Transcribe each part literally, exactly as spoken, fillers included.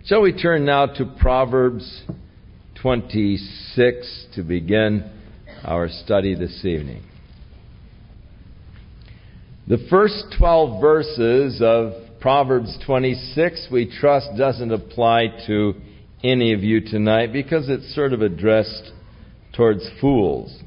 Shall we turn now to Proverbs twenty-six to begin our study this evening. The first twelve verses of Proverbs twenty-six, we trust, doesn't apply to any of you tonight because it's sort of addressed towards fools.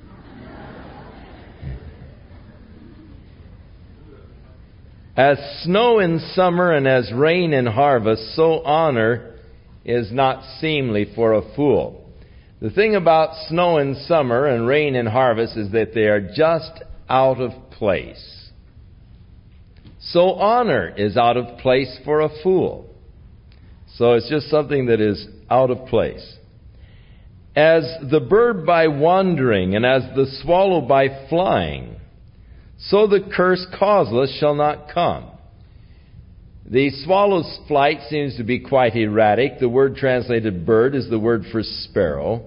As snow in summer and as rain in harvest, so honor is not seemly for a fool. The thing about snow in summer and rain in harvest is that they are just out of place. So honor is out of place for a fool. So it's just something that is out of place. As the bird by wandering and as the swallow by flying, so the curse causeless shall not come. The swallow's flight seems to be quite erratic. The word translated bird is the word for sparrow.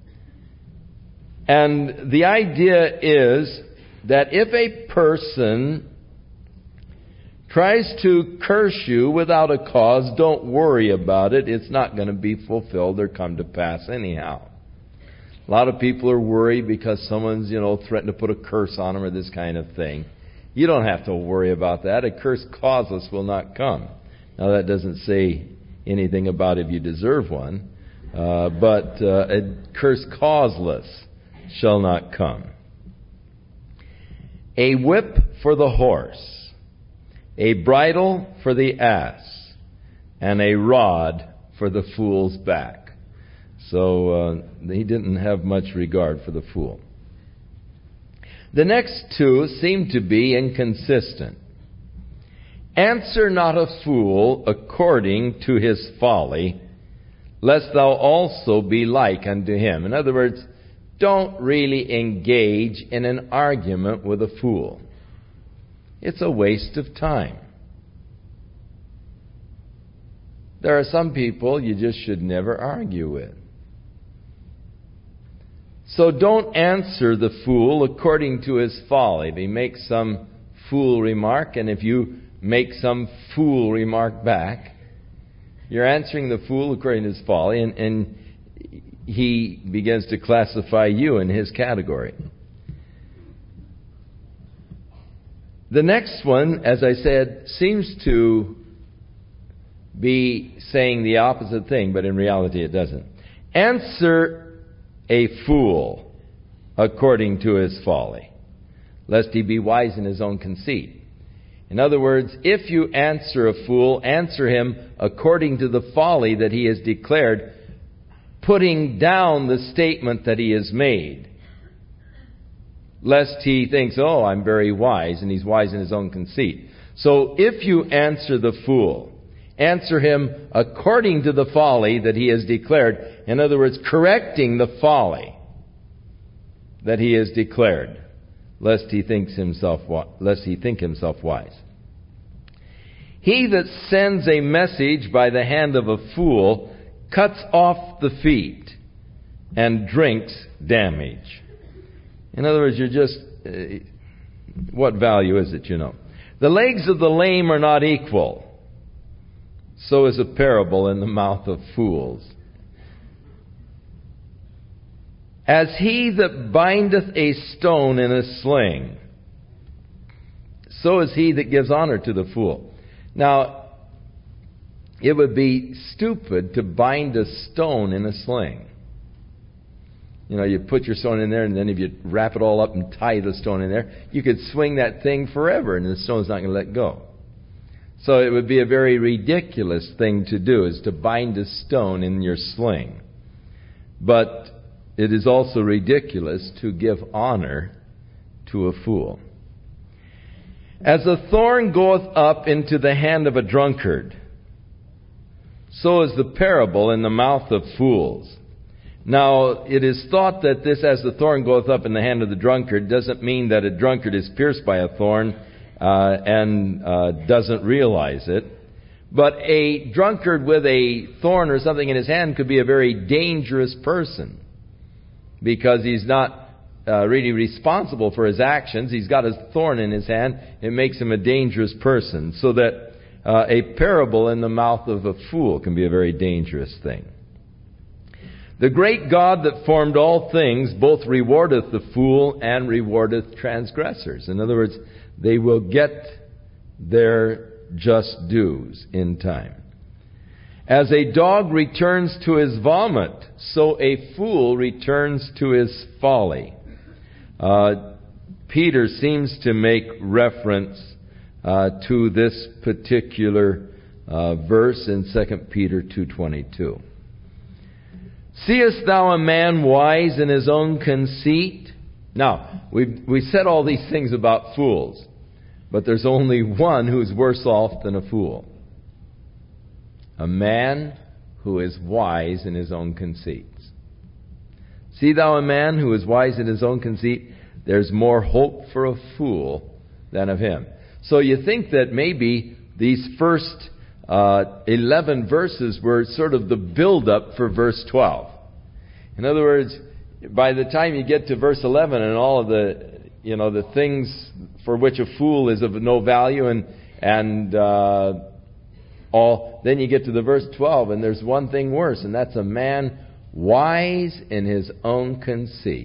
And the idea is that if a person tries to curse you without a cause, don't worry about it. It's not going to be fulfilled or come to pass anyhow. A lot of people are worried because someone's, you know, threatened to put a curse on them or this kind of thing. You don't have to worry about that. A curse causeless will not come. Now, that doesn't say anything about if you deserve one, uh, but uh, a curse causeless shall not come. A whip for the horse, a bridle for the ass, and a rod for the fool's back. So uh, he didn't have much regard for the fool. The next two seem to be inconsistent. Answer not a fool according to his folly, lest thou also be like unto him. In other words, don't really engage in an argument with a fool. It's a waste of time. There are some people you just should never argue with. So don't answer the fool according to his folly. If he makes some fool remark, and if you make some fool remark back, you're answering the fool according to his folly, and, and he begins to classify you in his category. The next one, as I said, seems to be saying the opposite thing, but in reality it doesn't. Answer a fool according to his folly, lest he be wise in his own conceit. In other words, if you answer a fool, answer him according to the folly that he has declared, putting down the statement that he has made, lest he thinks, oh, I'm very wise, and he's wise in his own conceit. So if you answer the fool, answer him according to the folly that he has declared. In other words, correcting the folly that he has declared, lest he thinks himself, lest he think himself wise. He that sends a message by the hand of a fool cuts off the feet and drinks damage. In other words, you're just, uh, what value is it, you know? The legs of the lame are not equal. So is a parable in the mouth of fools. As he that bindeth a stone in a sling, so is he that gives honor to the fool. Now, it would be stupid to bind a stone in a sling. You know, you put your stone in there, and then if you wrap it all up and tie the stone in there, you could swing that thing forever, and the stone's not going to let go. So it would be a very ridiculous thing to do, is to bind a stone in your sling. But it is also ridiculous to give honor to a fool. As a thorn goeth up into the hand of a drunkard, so is the parable in the mouth of fools. Now, it is thought that this, as the thorn goeth up in the hand of the drunkard, doesn't mean that a drunkard is pierced by a thorn, Uh, and uh, doesn't realize it. But a drunkard with a thorn or something in his hand could be a very dangerous person, because he's not uh, really responsible for his actions. He's got his thorn in his hand. It makes him a dangerous person. So that uh, a parable in the mouth of a fool can be a very dangerous thing. The great God that formed all things both rewardeth the fool and rewardeth transgressors. In other words, they will get their just dues in time. As a dog returns to his vomit, so a fool returns to his folly. Uh, Peter seems to make reference uh, to this particular uh, verse in Second Peter two twenty-two. Seest thou a man wise in his own conceit? Now, we we said all these things about fools, but there's only one who's worse off than a fool. A man who is wise in his own conceits. See thou a man who is wise in his own conceit? There's more hope for a fool than of him. So you think that maybe these first uh, eleven verses were sort of the build-up for verse twelve. In other words, by the time you get to verse eleven and all of the, you know, the things for which a fool is of no value and and uh, all, then you get to the verse twelve, and there's one thing worse, and that's a man wise in his own conceits.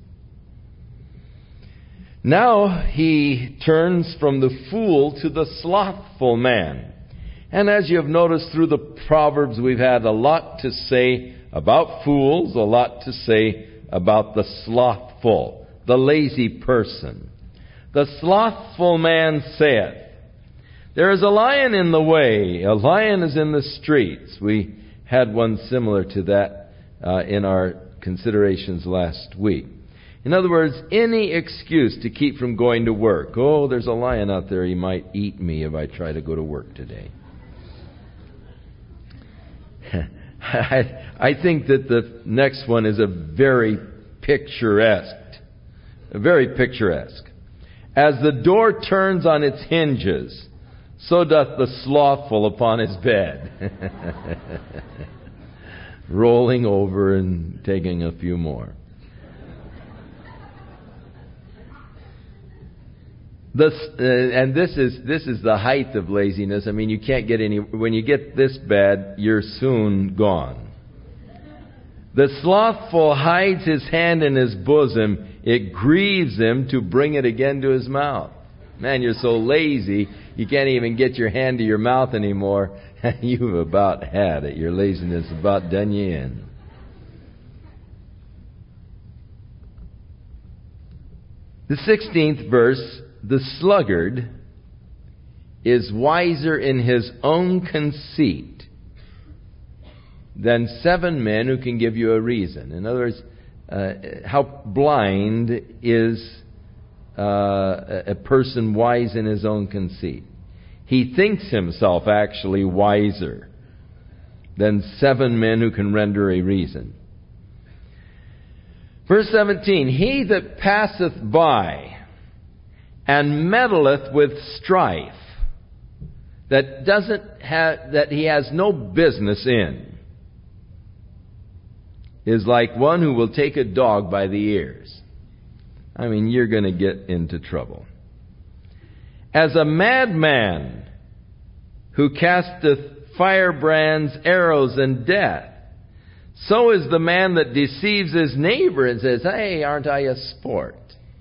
Now he turns from the fool to the slothful man. And as you have noticed through the Proverbs, we've had a lot to say about fools, a lot to say about the slothful, the lazy person. The slothful man saith, there is a lion in the way, a lion is in the streets. We had one similar to that uh, in our considerations last week. In other words, any excuse to keep from going to work. Oh, there's a lion out there, he might eat me if I try to go to work today. I, I think that the next one is a very picturesque. Very picturesque. As the door turns on its hinges, so doth the slothful upon his bed. Rolling over and taking a few more. This, uh, and this is this is the height of laziness. I mean, you can't get any. When you get this bad, you're soon gone. The slothful hides his hand in his bosom. It grieves him to bring it again to his mouth. Man, you're so lazy, you can't even get your hand to your mouth anymore. You've about had it. Your laziness about done you in. The sixteenth verse. The sluggard is wiser in his own conceit than seven men who can give you a reason. In other words, uh, how blind is uh, a person wise in his own conceit? He thinks himself actually wiser than seven men who can render a reason. Verse seventeen, he that passeth by and meddleth with strife, that doesn't have, that he has no business in, is like one who will take a dog by the ears. I mean, you're going to get into trouble. As a madman who casteth firebrands, arrows, and death, so is the man that deceives his neighbor and says, hey, aren't I a sport?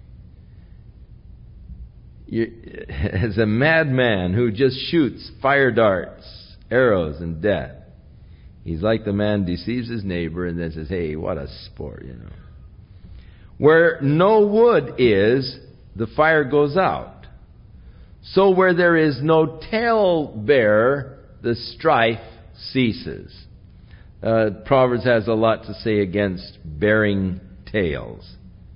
You, as a madman who just shoots fire darts, arrows, and death. He's like the man deceives his neighbor and then says, hey, what a sport, you know. Where no wood is, the fire goes out. So where there is no talebearer, the strife ceases. Uh, Proverbs has a lot to say against bearing tales.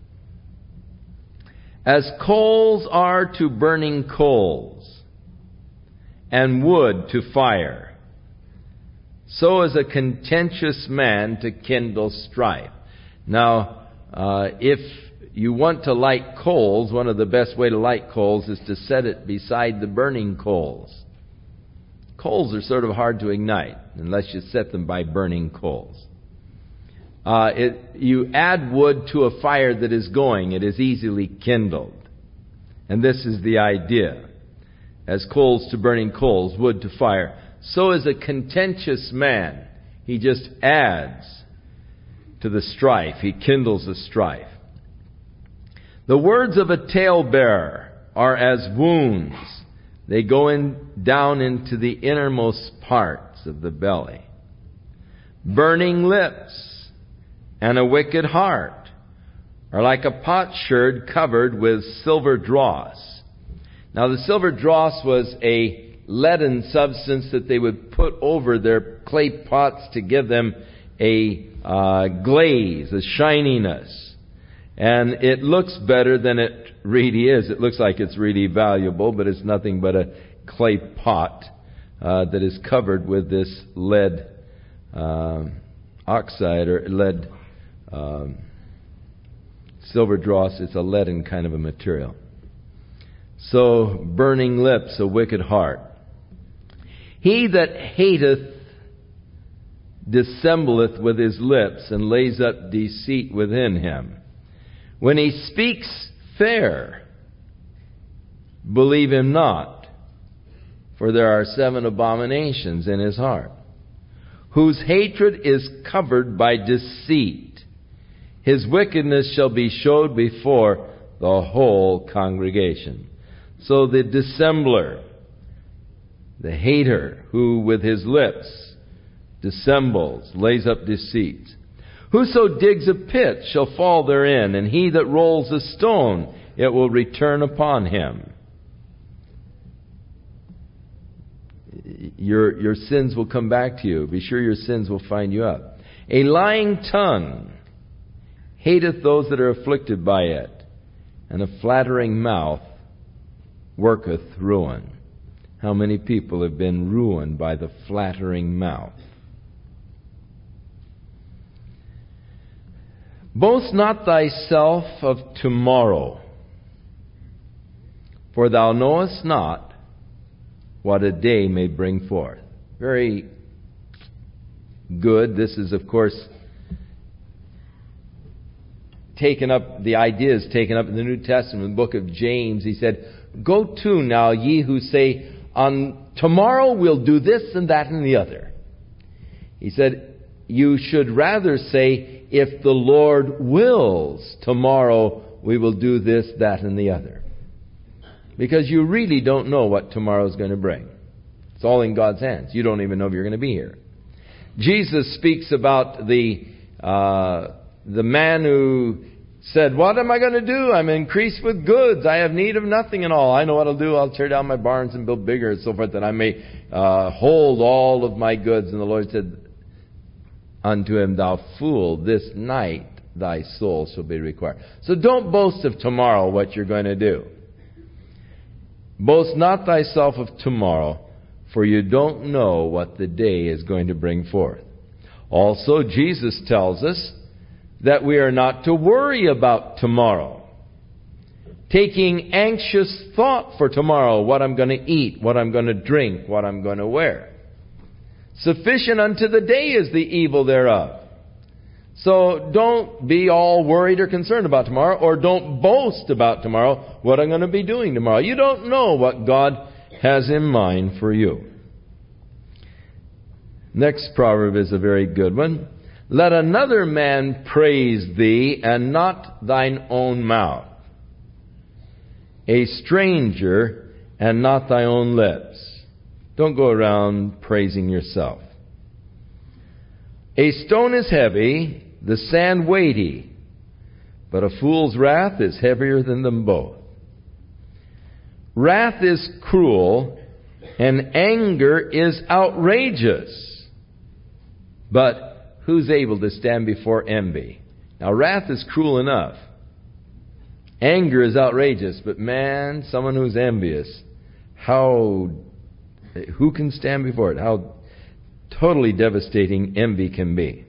As coals are to burning coals, and wood to fire, so is a contentious man to kindle strife. Now, uh, if you want to light coals, one of the best way to light coals is to set it beside the burning coals. Coals are sort of hard to ignite unless you set them by burning coals. Uh, it, you add wood to a fire that is going, it is easily kindled. And this is the idea. as coals to burning coals, wood to fire. So is a contentious man. He just adds to the strife. He kindles the strife. The words of a talebearer are as wounds. They go in, down into the innermost parts of the belly. Burning lips and a wicked heart are like a potsherd covered with silver dross. Now the silver dross was a leaden substance that they would put over their clay pots to give them a uh, glaze, a shininess. And it looks better than it really is. It looks like it's really valuable, but it's nothing but a clay pot uh, that is covered with this lead uh, oxide or lead um, silver dross. It's a leaden kind of a material. So, burning lips, a wicked heart. He that hateth dissembleth with his lips, and lays up deceit within him. When he speaks fair, believe him not, for there are seven abominations in his heart. Whose hatred is covered by deceit. His wickedness shall be showed before the whole congregation. So the dissembler, the hater, who with his lips dissembles, lays up deceit. Whoso digs a pit shall fall therein, and he that rolls a stone, it will return upon him. Your, your sins will come back to you. Be sure your sins will find you up. A lying tongue hateth those that are afflicted by it, and a flattering mouth worketh ruin. How many people have been ruined by the flattering mouth? Boast not thyself of tomorrow, for thou knowest not what a day may bring forth. Very good. This is, of course, taken up, the idea is taken up in the New Testament, in the book of James. He said, Go to now, ye who say, on tomorrow we'll do this and that and the other. He said, you should rather say, if the Lord wills, tomorrow we will do this, that, and the other. Because you really don't know what tomorrow is going to bring. It's all in God's hands. You don't even know if you're going to be here. Jesus speaks about the uh, the man who said, what am I going to do? I'm increased with goods. I have need of nothing and all. I know what I'll do. I'll tear down my barns and build bigger and so forth, that I may uh, hold all of my goods. And the Lord said unto him, thou fool, this night thy soul shall be required. So don't boast of tomorrow what you're going to do. Boast not thyself of tomorrow, for you don't know what the day is going to bring forth. Also, Jesus tells us that we are not to worry about tomorrow. Taking anxious thought for tomorrow, what I'm going to eat, what I'm going to drink, what I'm going to wear. Sufficient unto the day is the evil thereof. So don't be all worried or concerned about tomorrow, or don't boast about tomorrow, what I'm going to be doing tomorrow. You don't know what God has in mind for you. Next proverb is a very good one. Let another man praise thee, and not thine own mouth. A stranger, and not thy own lips. Don't go around praising yourself. A stone is heavy, the sand weighty, but a fool's wrath is heavier than them both. Wrath is cruel, and anger is outrageous. But who's able to stand before envy? Now, wrath is cruel enough. Anger is outrageous, but man, someone who's envious, how, who can stand before it? How totally devastating envy can be.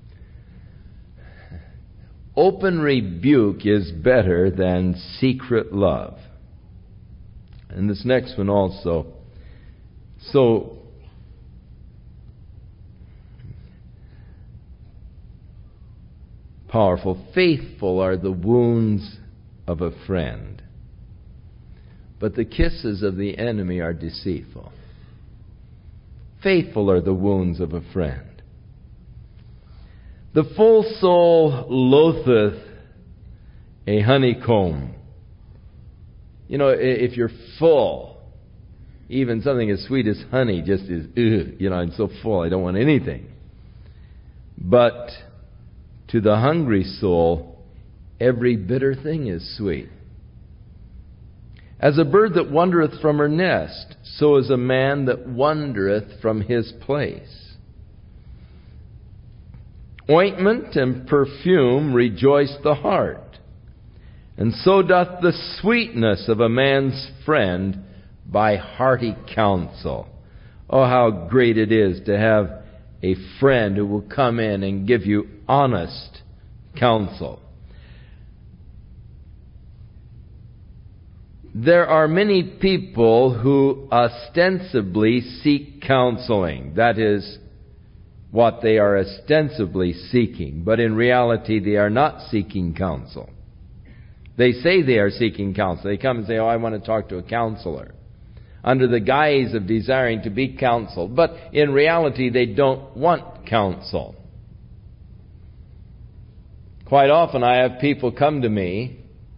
Open rebuke is better than secret love. And this next one also. So, powerful. Faithful are the wounds of a friend, but the kisses of the enemy are deceitful. Faithful are the wounds of a friend. The full soul loatheth a honeycomb. You know, if you're full, even something as sweet as honey just is, ugh, you know, I'm so full, I don't want anything. But to the hungry soul, every bitter thing is sweet. As a bird that wandereth from her nest, so is a man that wandereth from his place. Ointment and perfume rejoice the heart, and so doth the sweetness of a man's friend by hearty counsel. Oh, how great it is to have a friend who will come in and give you honest counsel. There are many people who ostensibly seek counseling. That is what they are ostensibly seeking. But in reality, they are not seeking counsel. They say they are seeking counsel. They come and say, oh, I want to talk to a counselor, under the guise of desiring to be counseled. But in reality, they don't want counsel. Quite often I have people come to me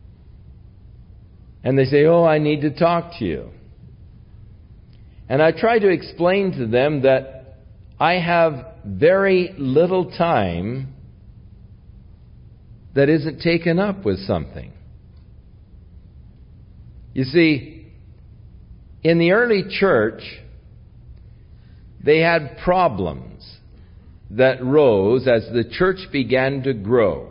and they say, oh, I need to talk to you. And I try to explain to them that I have very little time that isn't taken up with something. You see, in the early church, they had problems that rose as the church began to grow.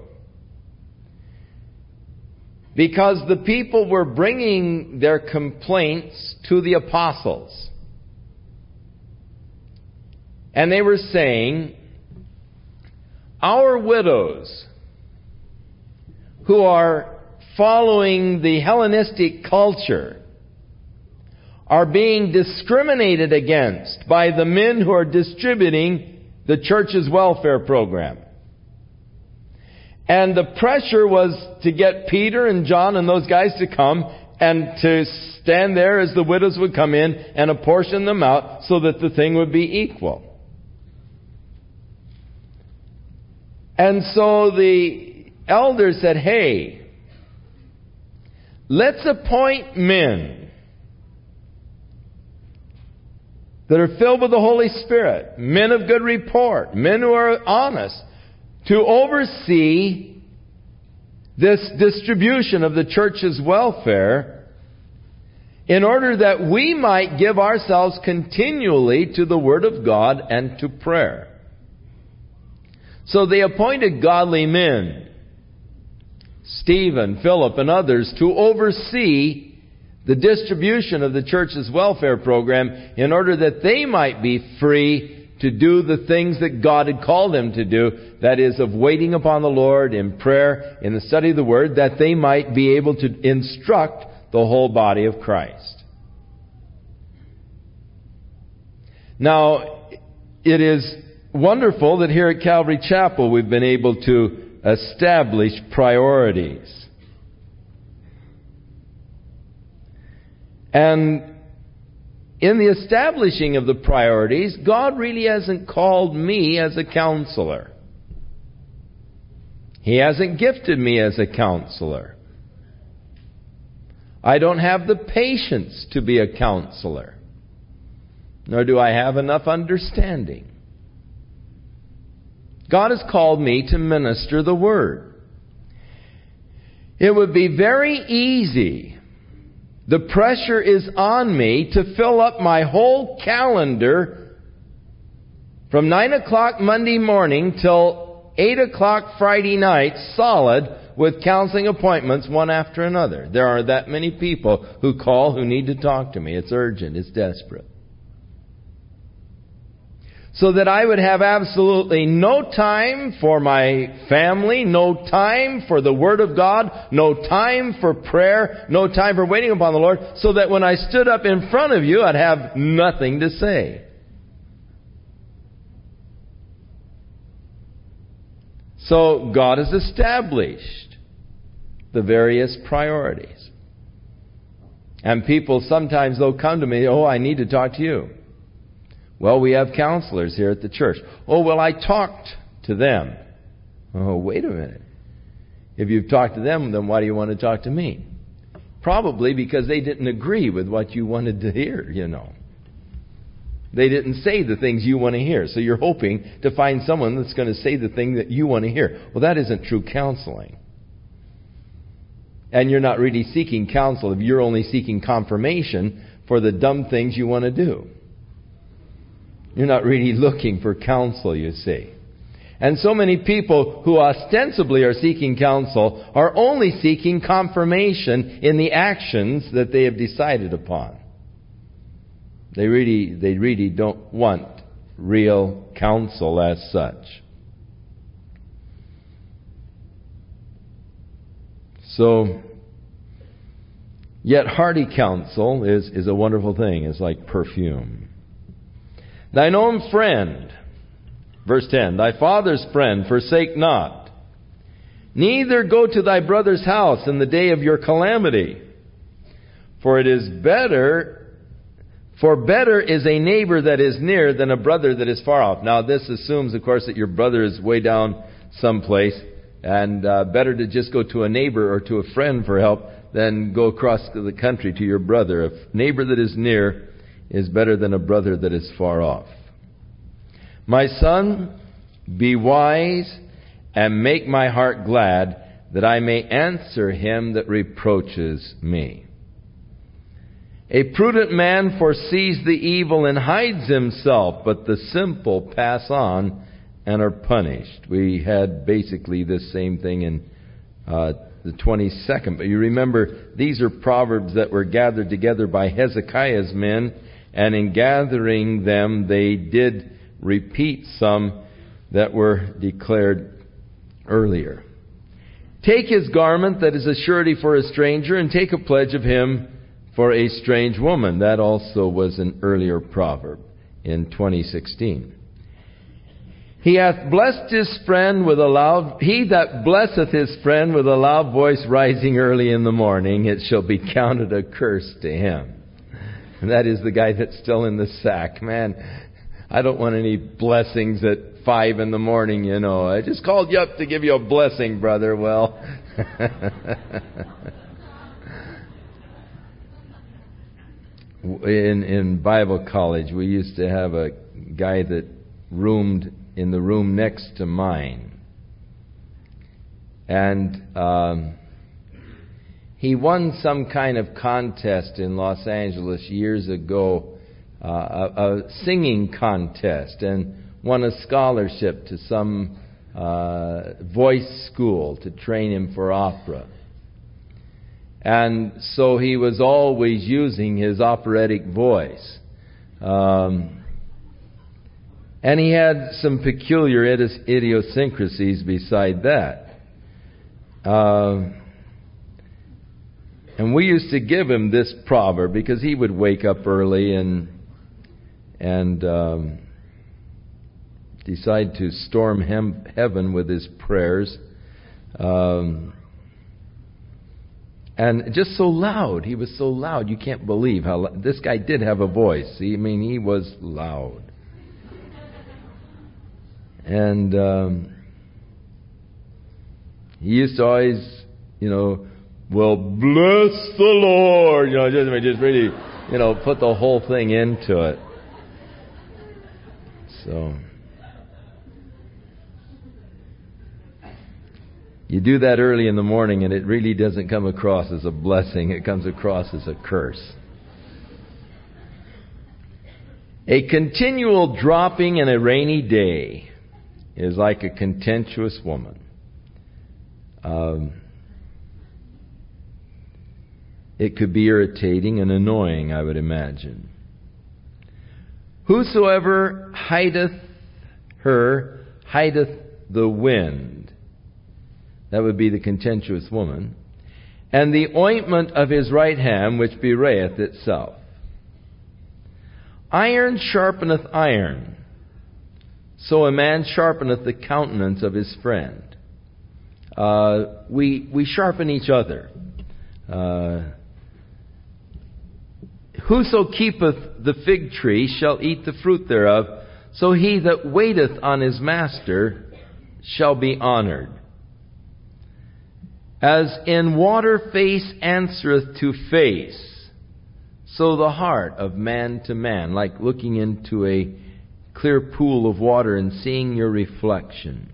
Because the people were bringing their complaints to the apostles. And they were saying, our widows who are following the Hellenistic culture are being discriminated against by the men who are distributing the church's welfare program. And the pressure was to get Peter and John and those guys to come and to stand there as the widows would come in and apportion them out so that the thing would be equal. And so the elders said, hey, let's appoint men that are filled with the Holy Spirit, men of good report, men who are honest, to oversee this distribution of the church's welfare, in order that we might give ourselves continually to the Word of God and to prayer. So they appointed godly men, Stephen, Philip, and others, to oversee the distribution of the church's welfare program, in order that they might be free to do the things that God had called them to do, that is, of waiting upon the Lord in prayer, in the study of the Word, that they might be able to instruct the whole body of Christ. Now, it is wonderful that here at Calvary Chapel we've been able to establish priorities. And in the establishing of the priorities, God really hasn't called me as a counselor. He hasn't gifted me as a counselor. I don't have the patience to be a counselor, nor do I have enough understanding. God has called me to minister the Word. It would be very easy, the pressure is on me, to fill up my whole calendar from nine o'clock Monday morning till eight o'clock Friday night, solid, with counseling appointments one after another. There are that many people who call who need to talk to me. It's urgent. It's desperate. So that I would have absolutely no time for my family, no time for the Word of God, no time for prayer, no time for waiting upon the Lord, so that when I stood up in front of you, I'd have nothing to say. So God has established the various priorities. And people sometimes, they'll come to me, oh, I need to talk to you. Well, we have counselors here at the church. Oh, well, I talked to them. Oh, wait a minute. If you've talked to them, then why do you want to talk to me? Probably because they didn't agree with what you wanted to hear, you know. They didn't say the things you want to hear. So you're hoping to find someone that's going to say the thing that you want to hear. Well, that isn't true counseling. And you're not really seeking counsel if you're only seeking confirmation for the dumb things you want to do. You're not really looking for counsel, you see. And so many people who ostensibly are seeking counsel are only seeking confirmation in the actions that they have decided upon. They really, they really don't want real counsel as such. So, yet hearty counsel is, is a wonderful thing. It's like perfume. Thine own friend, verse ten, thy father's friend forsake not. Neither go to thy brother's house in the day of your calamity. For it is better, for better is a neighbor that is near than a brother that is far off. Now this assumes, of course, that your brother is way down someplace. And uh, better to just go to a neighbor or to a friend for help than go across the country to your brother. A neighbor that is near is better than a brother that is far off. My son, be wise and make my heart glad, that I may answer him that reproaches me. A prudent man foresees the evil and hides himself, but the simple pass on and are punished. We had basically this same thing in uh, the twenty-second. But you remember, these are proverbs that were gathered together by Hezekiah's men, and in gathering them, they did repeat some that were declared earlier. Take his garment that is a surety for a stranger, and take a pledge of him for a strange woman. That also was an earlier proverb in twenty sixteen. He hath blessed his friend with a loud, he that blesseth his friend with a loud voice rising early in the morning, it shall be counted a curse to him. And that is the guy that's still in the sack. Man, I don't want any blessings at five in the morning, you know. I just called you up to give you a blessing, brother. Well, in in Bible college, we used to have a guy that roomed in the room next to mine. And um, he won some kind of contest in Los Angeles years ago, uh, a, a singing contest, and won a scholarship to some uh, voice school to train him for opera. And so he was always using his operatic voice. Um, And he had some peculiar idiosyncrasies beside that. Uh, and we used to give him this proverb because he would wake up early and and um, decide to storm hem- heaven with his prayers. Um, and just so loud. He was so loud. You can't believe how lo- this guy did have a voice. I mean, he was loud. And um, he used to always, you know, well, bless the Lord. You know, just, just really, you know, put the whole thing into it. So, you do that early in the morning and it really doesn't come across as a blessing. It comes across as a curse. A continual dropping in a rainy day is like a contentious woman. Um, it could be irritating and annoying, I would imagine. Whosoever hideth her, hideth the wind. That would be the contentious woman. And the ointment of his right hand, which bewrayeth itself. Iron sharpeneth iron. So a man sharpeneth the countenance of his friend. Uh, we we sharpen each other. Uh, Whoso keepeth the fig tree shall eat the fruit thereof, so he that waiteth on his master shall be honored. As in water face answereth to face, so the heart of man to man, like looking into a clear pool of water and seeing your reflection.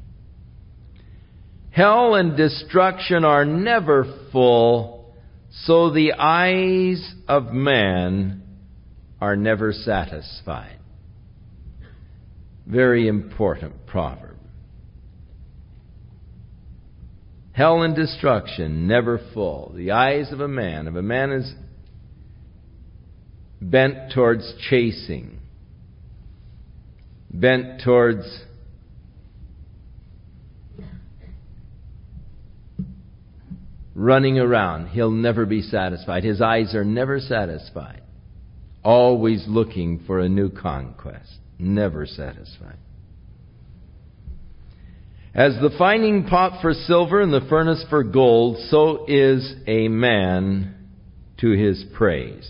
Hell and destruction are never full, so the eyes of man are never satisfied. Very important proverb. Hell and destruction never full. The eyes of a man, if a man is bent towards chasing, bent towards running around, he'll never be satisfied. His eyes are never satisfied. Always looking for a new conquest. Never satisfied. As the finding pot for silver and the furnace for gold, so is a man to his praise.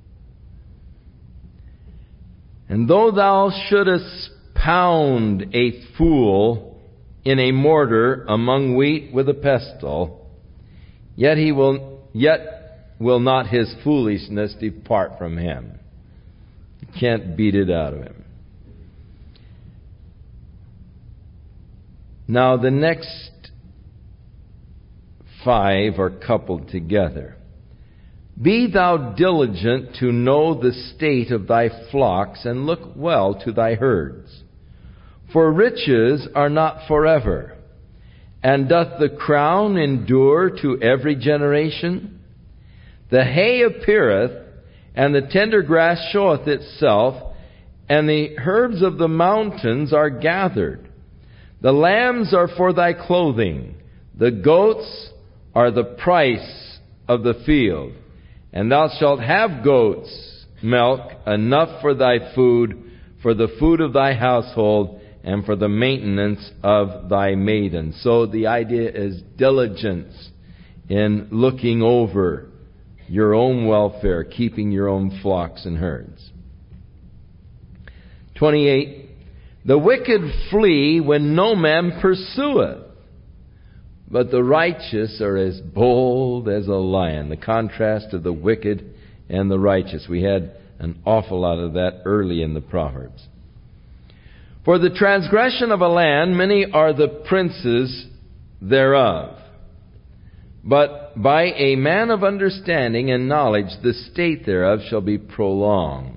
And though thou shouldest pound a fool in a mortar among wheat with a pestle, yet he will yet will not his foolishness depart from him. You can't beat it out of him. Now the next five are coupled together. Be thou diligent to know the state of thy flocks, and look well to thy herds. For riches are not forever, and doth the crown endure to every generation? The hay appeareth, and the tender grass showeth itself, and the herbs of the mountains are gathered. The lambs are for thy clothing, the goats are the price of the field. And thou shalt have goats' milk enough for thy food, for the food of thy household, and for the maintenance of thy maidens. So the idea is diligence in looking over your own welfare, keeping your own flocks and herds. twenty-eight. The wicked flee when no man pursueth, but the righteous are as bold as a lion. The contrast of the wicked and the righteous. We had an awful lot of that early in the Proverbs. For the transgression of a land, many are the princes thereof. But by a man of understanding and knowledge, the state thereof shall be prolonged.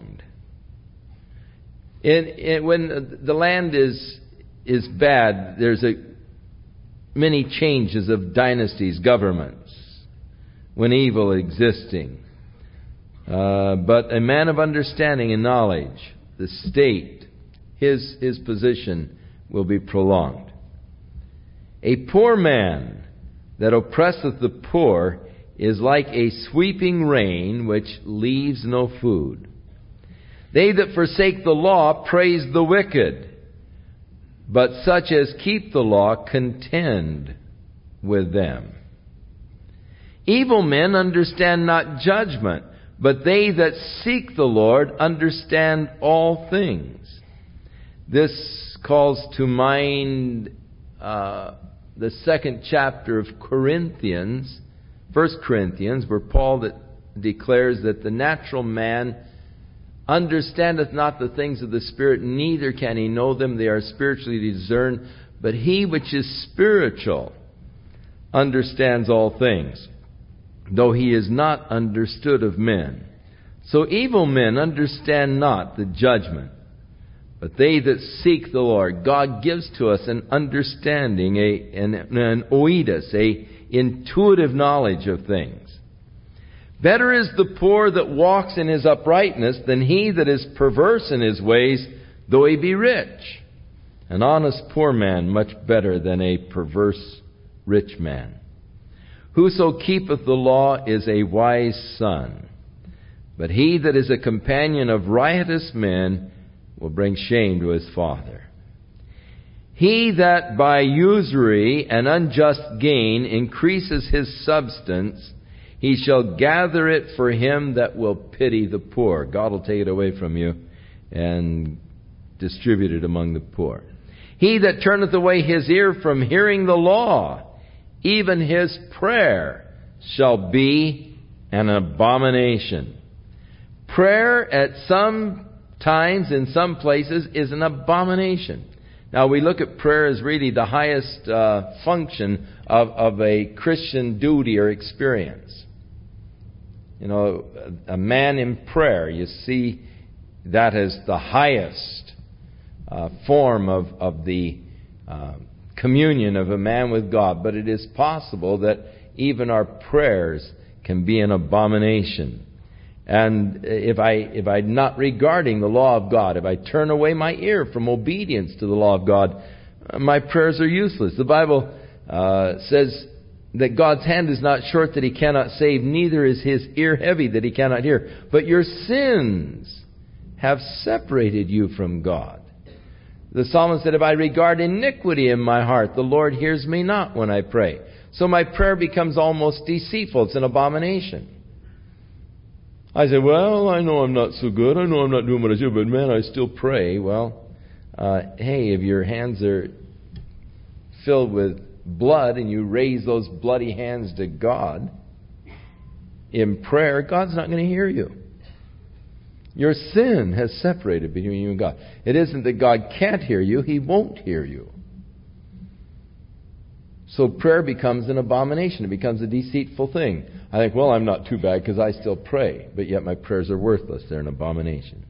In, in, when the land is is bad, there's a many changes of dynasties, governments, when evil existing. Uh, but a man of understanding and knowledge, the state, his his position will be prolonged. A poor man that oppresseth the poor is like a sweeping rain which leaves no food. They that forsake the law praise the wicked, but such as keep the law contend with them. Evil men understand not judgment, but they that seek the Lord understand all things. This calls to mind uh, the second chapter of Corinthians, First Corinthians, where Paul that declares that the natural man understandeth not the things of the Spirit, neither can he know them. They are spiritually discerned. But he which is spiritual understands all things, though he is not understood of men. So evil men understand not the judgment, but they that seek the Lord. God gives to us an understanding, a, an, an oidus, a intuitive knowledge of things. Better is the poor that walks in his uprightness than he that is perverse in his ways, though he be rich. An honest poor man much better than a perverse rich man. Whoso keepeth the law is a wise son, but he that is a companion of riotous men will bring shame to his father. He that by usury and unjust gain increases his substance, He shall gather it for him that will pity the poor. God will take it away from you and distribute it among the poor. He that turneth away his ear from hearing the law, even his prayer shall be an abomination. Prayer at some times, in some places, is an abomination. Now, we look at prayer as really the highest uh, function of, of a Christian duty or experience. You know, a man in prayer, you see that as the highest uh, form of, of the uh, communion of a man with God. But it is possible that even our prayers can be an abomination. And if I if I'm not regarding the law of God, if I turn away my ear from obedience to the law of God, my prayers are useless. The Bible uh, says that God's hand is not short that He cannot save, neither is His ear heavy that He cannot hear. But your sins have separated you from God. The psalmist said, if I regard iniquity in my heart, the Lord hears me not when I pray. So my prayer becomes almost deceitful. It's an abomination. I say, well, I know I'm not so good. I know I'm not doing what I should, but man, I still pray. Well, uh, hey, if your hands are filled with blood and you raise those bloody hands to God in prayer, God's not going to hear you. Your sin has separated between you and God. It isn't that God can't hear you. He won't hear you. So prayer becomes an abomination. It becomes a deceitful thing. I think, well, I'm not too bad because I still pray. But yet my prayers are worthless. They're an abomination.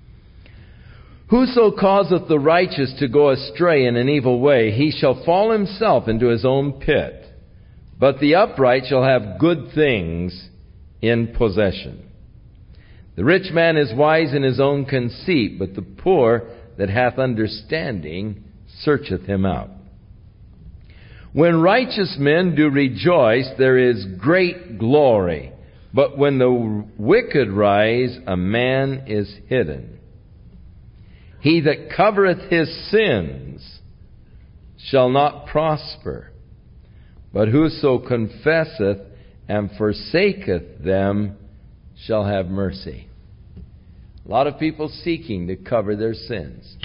Whoso causeth the righteous to go astray in an evil way, he shall fall himself into his own pit. But the upright shall have good things in possession. The rich man is wise in his own conceit, but the poor that hath understanding searcheth him out. When righteous men do rejoice, there is great glory. But when the wicked rise, a man is hidden. He that covereth his sins shall not prosper. But whoso confesseth and forsaketh them shall have mercy. A lot of people seeking to cover their sins.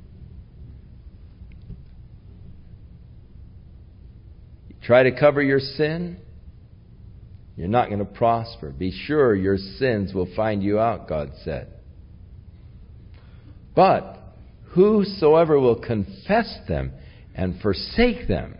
Try to cover your sin, you're not going to prosper. Be sure your sins will find you out, God said. But whosoever will confess them and forsake them.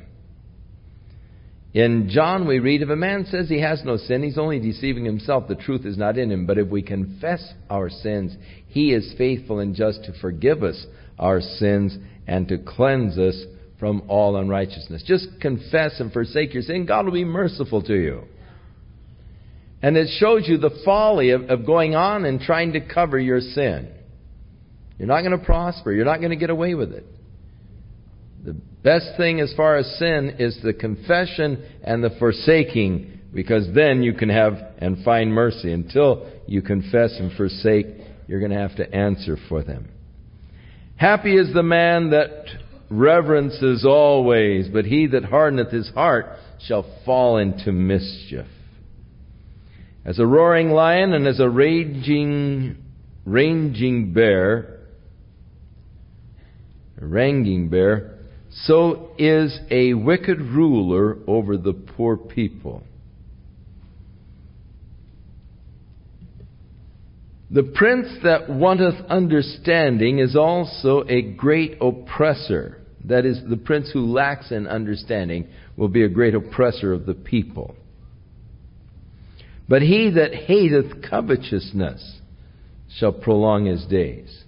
In John we read, if a man says he has no sin, he's only deceiving himself. The truth is not in him. But if we confess our sins, He is faithful and just to forgive us our sins and to cleanse us from all unrighteousness. Just confess and forsake your sin. God will be merciful to you. And it shows you the folly of, of going on and trying to cover your sin. You're not going to prosper. You're not going to get away with it. The best thing as far as sin is the confession and the forsaking, because then you can have and find mercy. Until you confess and forsake, you're going to have to answer for them. Happy is the man that reverences always, but he that hardeneth his heart shall fall into mischief. As a roaring lion and as a raging, ranging bear, a ranging bear, so is a wicked ruler over the poor people. The prince that wanteth understanding is also a great oppressor. That is, the prince who lacks in understanding will be a great oppressor of the people. But he that hateth covetousness shall prolong his days.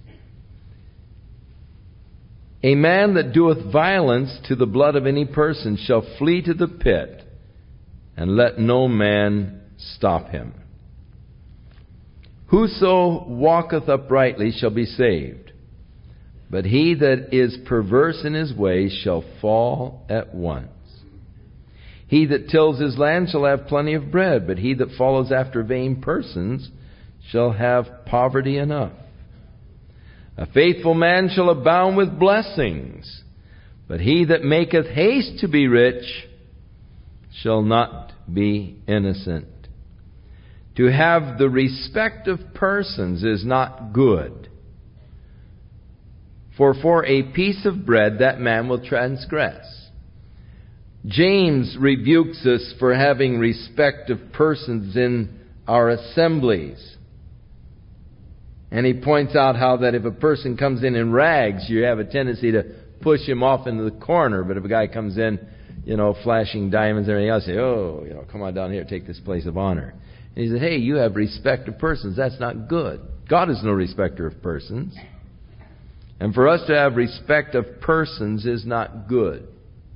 A man that doeth violence to the blood of any person shall flee to the pit, and let no man stop him. Whoso walketh uprightly shall be saved, but he that is perverse in his way shall fall at once. He that tills his land shall have plenty of bread, but he that follows after vain persons shall have poverty enough. A faithful man shall abound with blessings, but he that maketh haste to be rich shall not be innocent. To have the respect of persons is not good. For for a piece of bread that man will transgress. James rebukes us for having respect of persons in our assemblies. And he points out how that if a person comes in in rags, you have a tendency to push him off into the corner. But if a guy comes in, you know, flashing diamonds and everything else, say, oh, you know, come on down here, take this place of honor. And he said, hey, you have respect of persons. That's not good. God is no respecter of persons. And for us to have respect of persons is not good.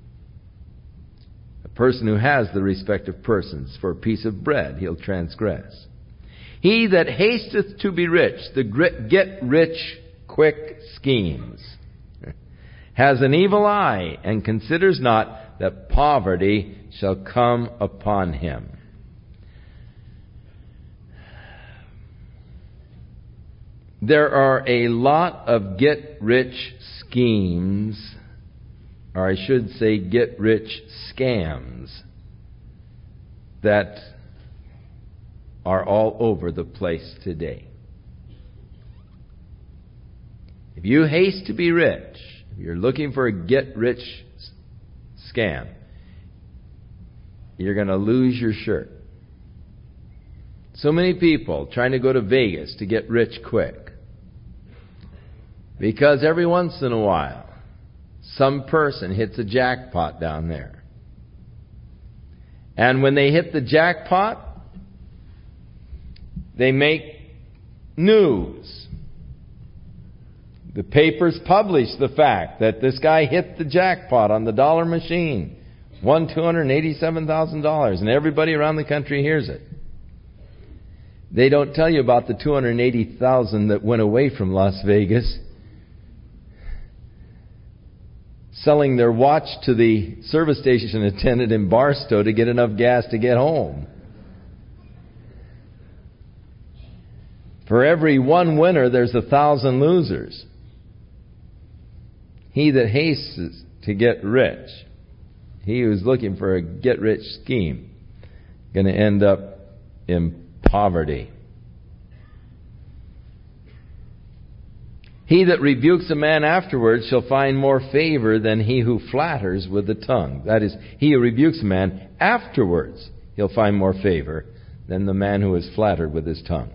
A person who has the respect of persons for a piece of bread, he'll transgress. He that hasteth to be rich, the get-rich-quick schemes, has an evil eye, and considers not that poverty shall come upon him. There are a lot of get-rich schemes, or I should say get-rich scams, that are all over the place today. If you haste to be rich, if you're looking for a get-rich scam, you're going to lose your shirt. So many people trying to go to Vegas to get rich quick. Because every once in a while, some person hits a jackpot down there. And when they hit the jackpot, they make news. The papers publish the fact that this guy hit the jackpot on the dollar machine, won two hundred eighty-seven thousand dollars, and everybody around the country hears it. They don't tell you about the two hundred eighty thousand that went away from Las Vegas, selling their watch to the service station attendant in Barstow to get enough gas to get home. For every one winner, there's a thousand losers. He that hastes to get rich, he who's looking for a get-rich scheme, going to end up in poverty. He that rebukes a man afterwards shall find more favor than he who flatters with the tongue. That is, he who rebukes a man afterwards, he'll find more favor than the man who is flattered with his tongue.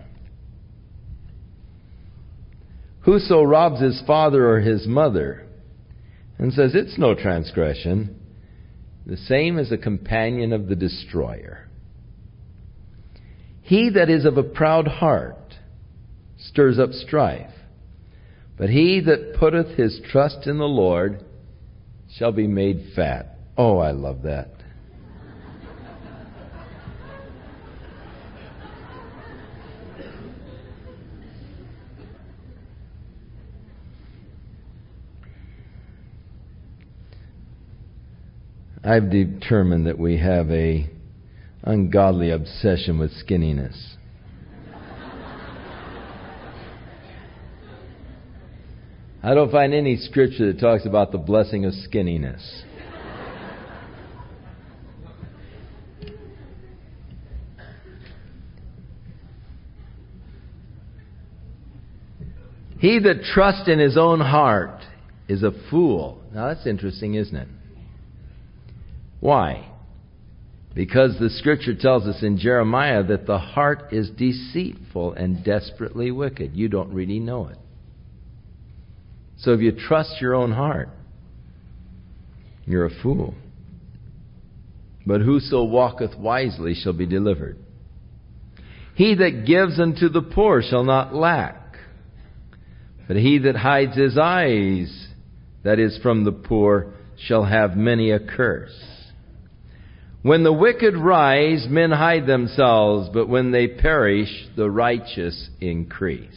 Whoso robs his father or his mother and says it's no transgression, the same is a companion of the destroyer. He that is of a proud heart stirs up strife, but he that putteth his trust in the Lord shall be made fat. Oh, I love that. I've determined that we have a ungodly obsession with skinniness. I don't find any scripture that talks about the blessing of skinniness. He that trusts in his own heart is a fool. Now that's interesting, isn't it? Why? Because the Scripture tells us in Jeremiah that the heart is deceitful and desperately wicked. You don't really know it. So if you trust your own heart, you're a fool. But whoso walketh wisely shall be delivered. He that gives unto the poor shall not lack. But he that hides his eyes, that is from the poor, shall have many a curse. When the wicked rise, men hide themselves, but when they perish, the righteous increase.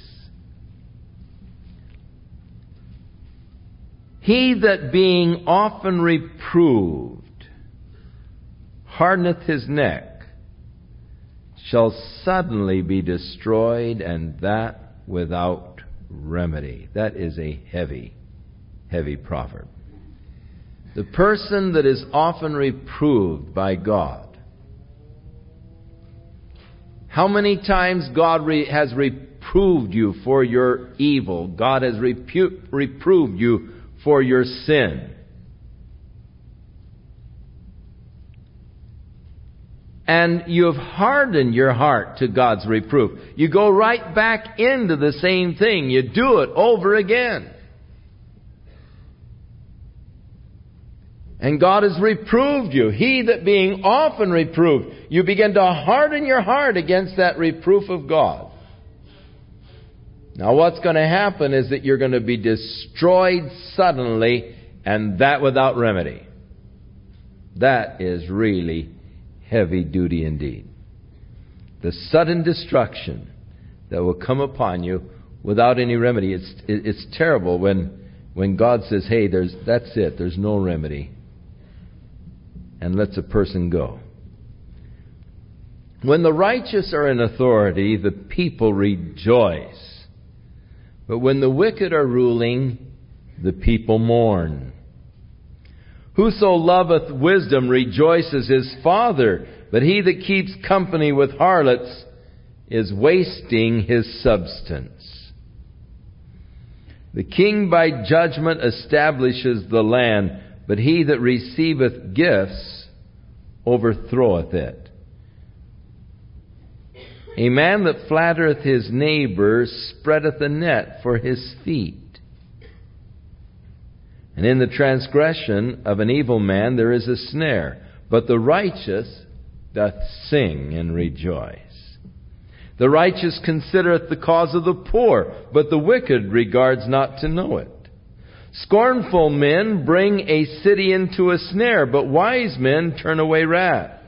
He that being often reproved hardeneth his neck shall suddenly be destroyed, and that without remedy. That is a heavy, heavy proverb. The person that is often reproved by God How many times God re- has reproved you for your evil? God has repu- reproved you for your sin. And you have hardened your heart to God's reproof. You go right back into the same thing. You do it over again. And God has reproved you. He that being often reproved, you begin to harden your heart against that reproof of God. Now what's going to happen is that you're going to be destroyed suddenly, and that without remedy. That is really heavy duty indeed. The sudden destruction that will come upon you without any remedy. It's it's terrible when when God says, hey, there's that's it, there's no remedy, and lets a person go. When the righteous are in authority, the people rejoice. But when the wicked are ruling, the people mourn. Whoso loveth wisdom rejoices his father, but he that keeps company with harlots is wasting his substance. The king by judgment establishes the land, but he that receiveth gifts overthroweth it. A man that flattereth his neighbor spreadeth a net for his feet. And in the transgression of an evil man there is a snare, but the righteous doth sing and rejoice. The righteous considereth the cause of the poor, but the wicked regards not to know it. Scornful men bring a city into a snare, but wise men turn away wrath.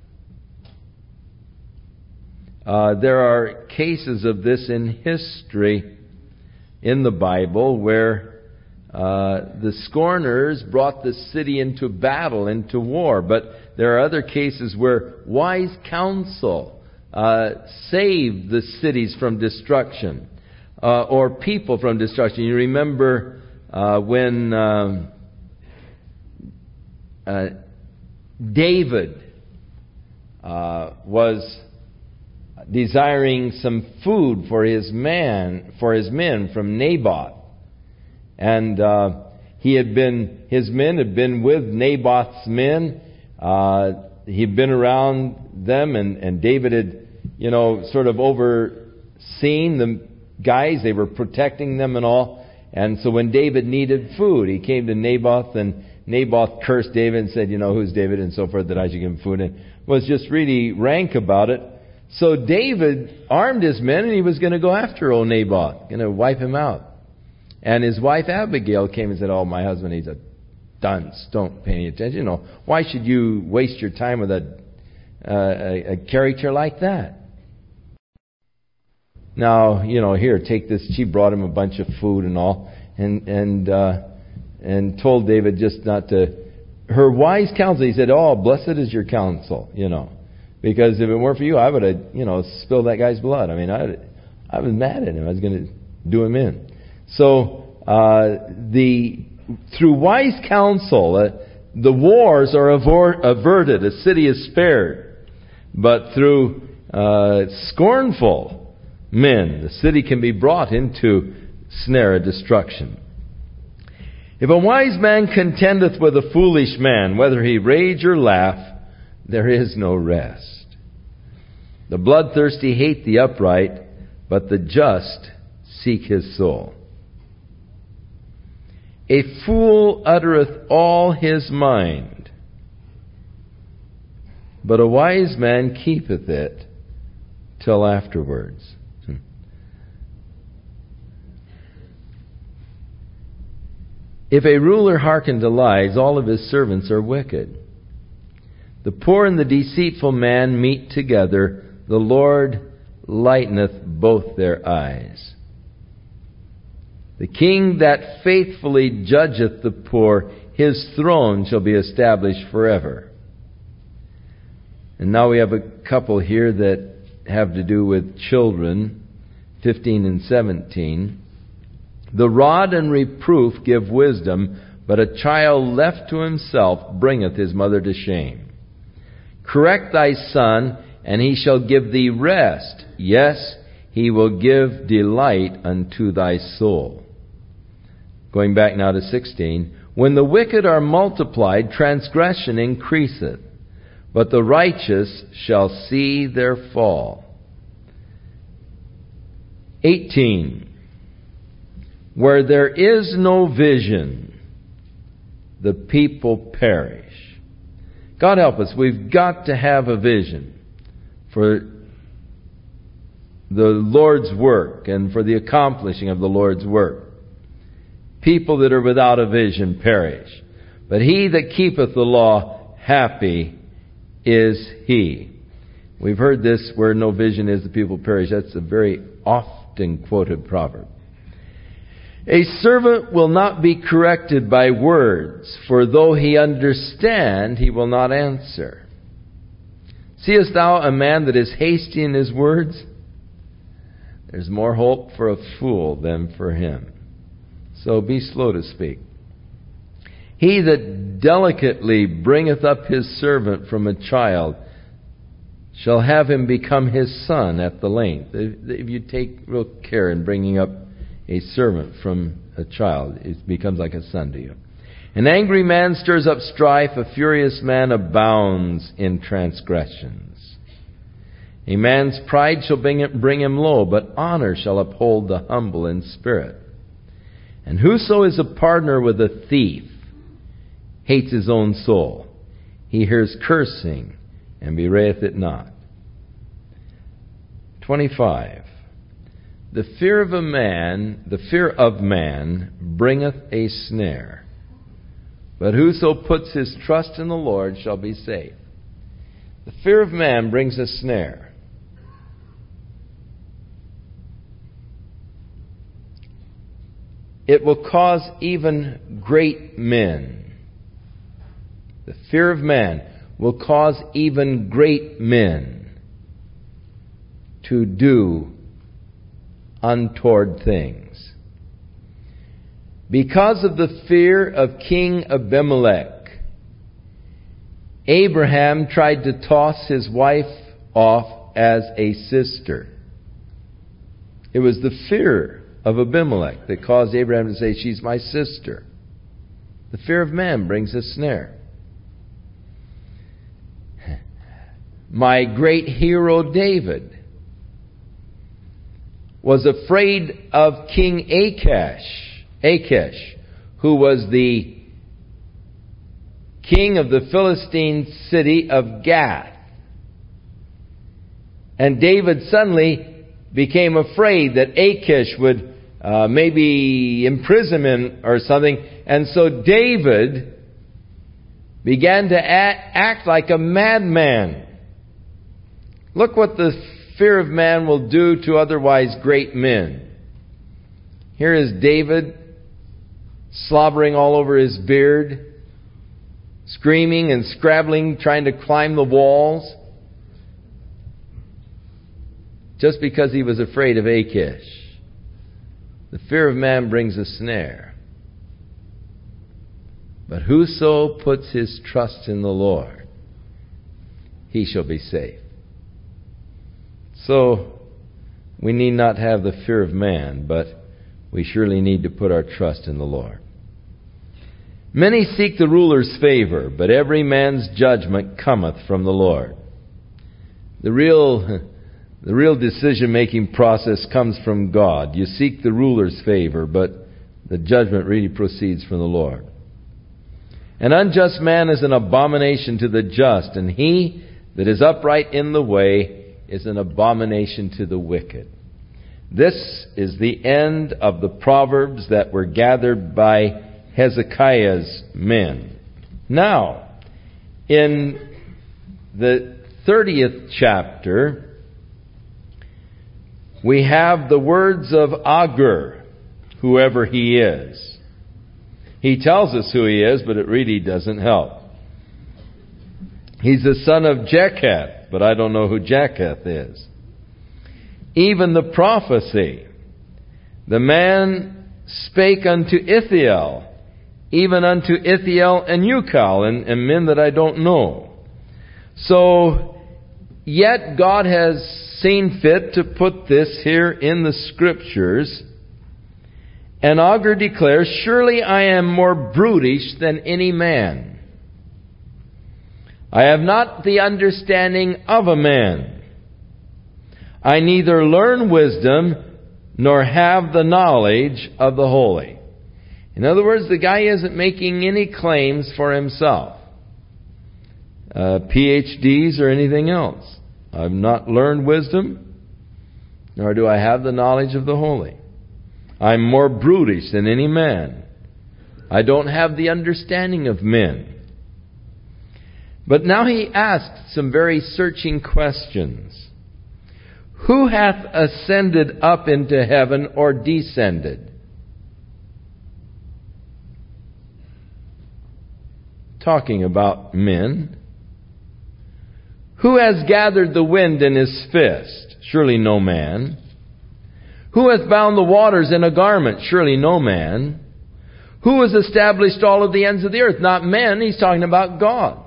Uh, there are cases of this in history in the Bible where Uh, the scorners brought the city into battle, into war. But there are other cases where wise counsel uh, saved the cities from destruction, uh, or people from destruction. You remember uh, when um, uh, David uh, was desiring some food for his man, for his men from Naboth. And uh, he had been, his men had been with Naboth's men. Uh, he'd been around them, and, and David had, you know, sort of overseen the guys. They were protecting them and all. And so when David needed food, he came to Naboth, and Naboth cursed David and said, you know, who's David and so forth, that I should give him food. And was just really rank about it. So David armed his men, and he was going to go after old Naboth, going to wipe him out. And his wife Abigail came and said, oh, my husband, he's a dunce. Don't pay any attention. You know, why should you waste your time with a, uh, a, a character like that? Now, you know, here, take this. She brought him a bunch of food and all, and and uh, and told David just not to. Her wise counsel, he said, oh, blessed is your counsel, you know. Because if it weren't for you, I would have, you know, spilled that guy's blood. I mean, I, I was mad at him. I was going to do him in. So, uh, the, through wise counsel, uh, the wars are avor- averted, a city is spared. But through, uh, scornful men, the city can be brought into snare of destruction. If a wise man contendeth with a foolish man, whether he rage or laugh, there is no rest. The bloodthirsty hate the upright, but the just seek his soul. A fool uttereth all his mind, but a wise man keepeth it till afterwards. If a ruler hearken to lies, all of his servants are wicked. The poor and the deceitful man meet together. The Lord lighteneth both their eyes. The king that faithfully judgeth the poor, his throne shall be established forever. And now we have a couple here that have to do with children, fifteen and seventeen. The rod and reproof give wisdom, but a child left to himself bringeth his mother to shame. Correct thy son, and he shall give thee rest. Yes, he will give delight unto thy soul. Going back now to sixteen. When the wicked are multiplied, transgression increaseth, but the righteous shall see their fall. eighteen. Where there is no vision, the people perish. God help us, we've got to have a vision for the Lord's work and for the accomplishing of the Lord's work. People that are without a vision perish. But he that keepeth the law, happy is he. We've heard this, where no vision is, the people perish. That's a very often quoted proverb. A servant will not be corrected by words, for though he understand, he will not answer. Seest thou a man that is hasty in his words? There's more hope for a fool than for him. So be slow to speak. He that delicately bringeth up his servant from a child shall have him become his son at the length. If you take real care in bringing up a servant from a child, it becomes like a son to you. An angry man stirs up strife, a furious man abounds in transgressions. A man's pride shall bring him low, but honor shall uphold the humble in spirit. And whoso is a partner with a thief hates his own soul. He hears cursing and bewrayeth it not. twenty-five. The fear of a man, the fear of man bringeth a snare, but whoso puts his trust in the Lord shall be safe. The fear of man brings a snare. It will cause even great men. The fear of man will cause even great men to do untoward things. Because of the fear of King Abimelech, Abraham tried to toss his wife off as a sister. It was the fear of Abimelech that caused Abraham to say, she's my sister. The fear of man brings a snare. My great hero David was afraid of King Achish, Achish, who was the king of the Philistine city of Gath. And David suddenly became afraid that Achish would uh, maybe imprison him or something. And so David began to act, act like a madman. Look what the fear of man will do to otherwise great men. Here is David slobbering all over his beard, screaming and scrabbling, trying to climb the walls, just because he was afraid of Achish. The fear of man brings a snare. But whoso puts his trust in the Lord, he shall be safe. So, we need not have the fear of man, but we surely need to put our trust in the Lord. Many seek the ruler's favor, but every man's judgment cometh from the Lord. The real, the real decision-making process comes from God. You seek the ruler's favor, but the judgment really proceeds from the Lord. An unjust man is an abomination to the just, and he that is upright in the way is an abomination to the wicked. This is the end of the proverbs that were gathered by Hezekiah's men. Now, in the thirtieth chapter, we have the words of Agur, whoever he is. He tells us who he is, but it really doesn't help. He's the son of Japheth, but I don't know who Japheth is. Even the prophecy, the man spake unto Ithiel, even unto Ithiel and Ucal, and, and men that I don't know. So, yet God has seen fit to put this here in the Scriptures. And Agur declares, surely I am more brutish than any man. I have not the understanding of a man. I neither learn wisdom nor have the knowledge of the holy. In other words, the guy isn't making any claims for himself. Uh, P H Ds or anything else. I've not learned wisdom, nor do I have the knowledge of the holy. I'm more brutish than any man. I don't have the understanding of men. But now he asked some very searching questions. Who hath ascended up into heaven or descended? Talking about men. Who has gathered the wind in his fist? Surely no man. Who hath bound the waters in a garment? Surely no man. Who has established all of the ends of the earth? Not men, he's talking about God.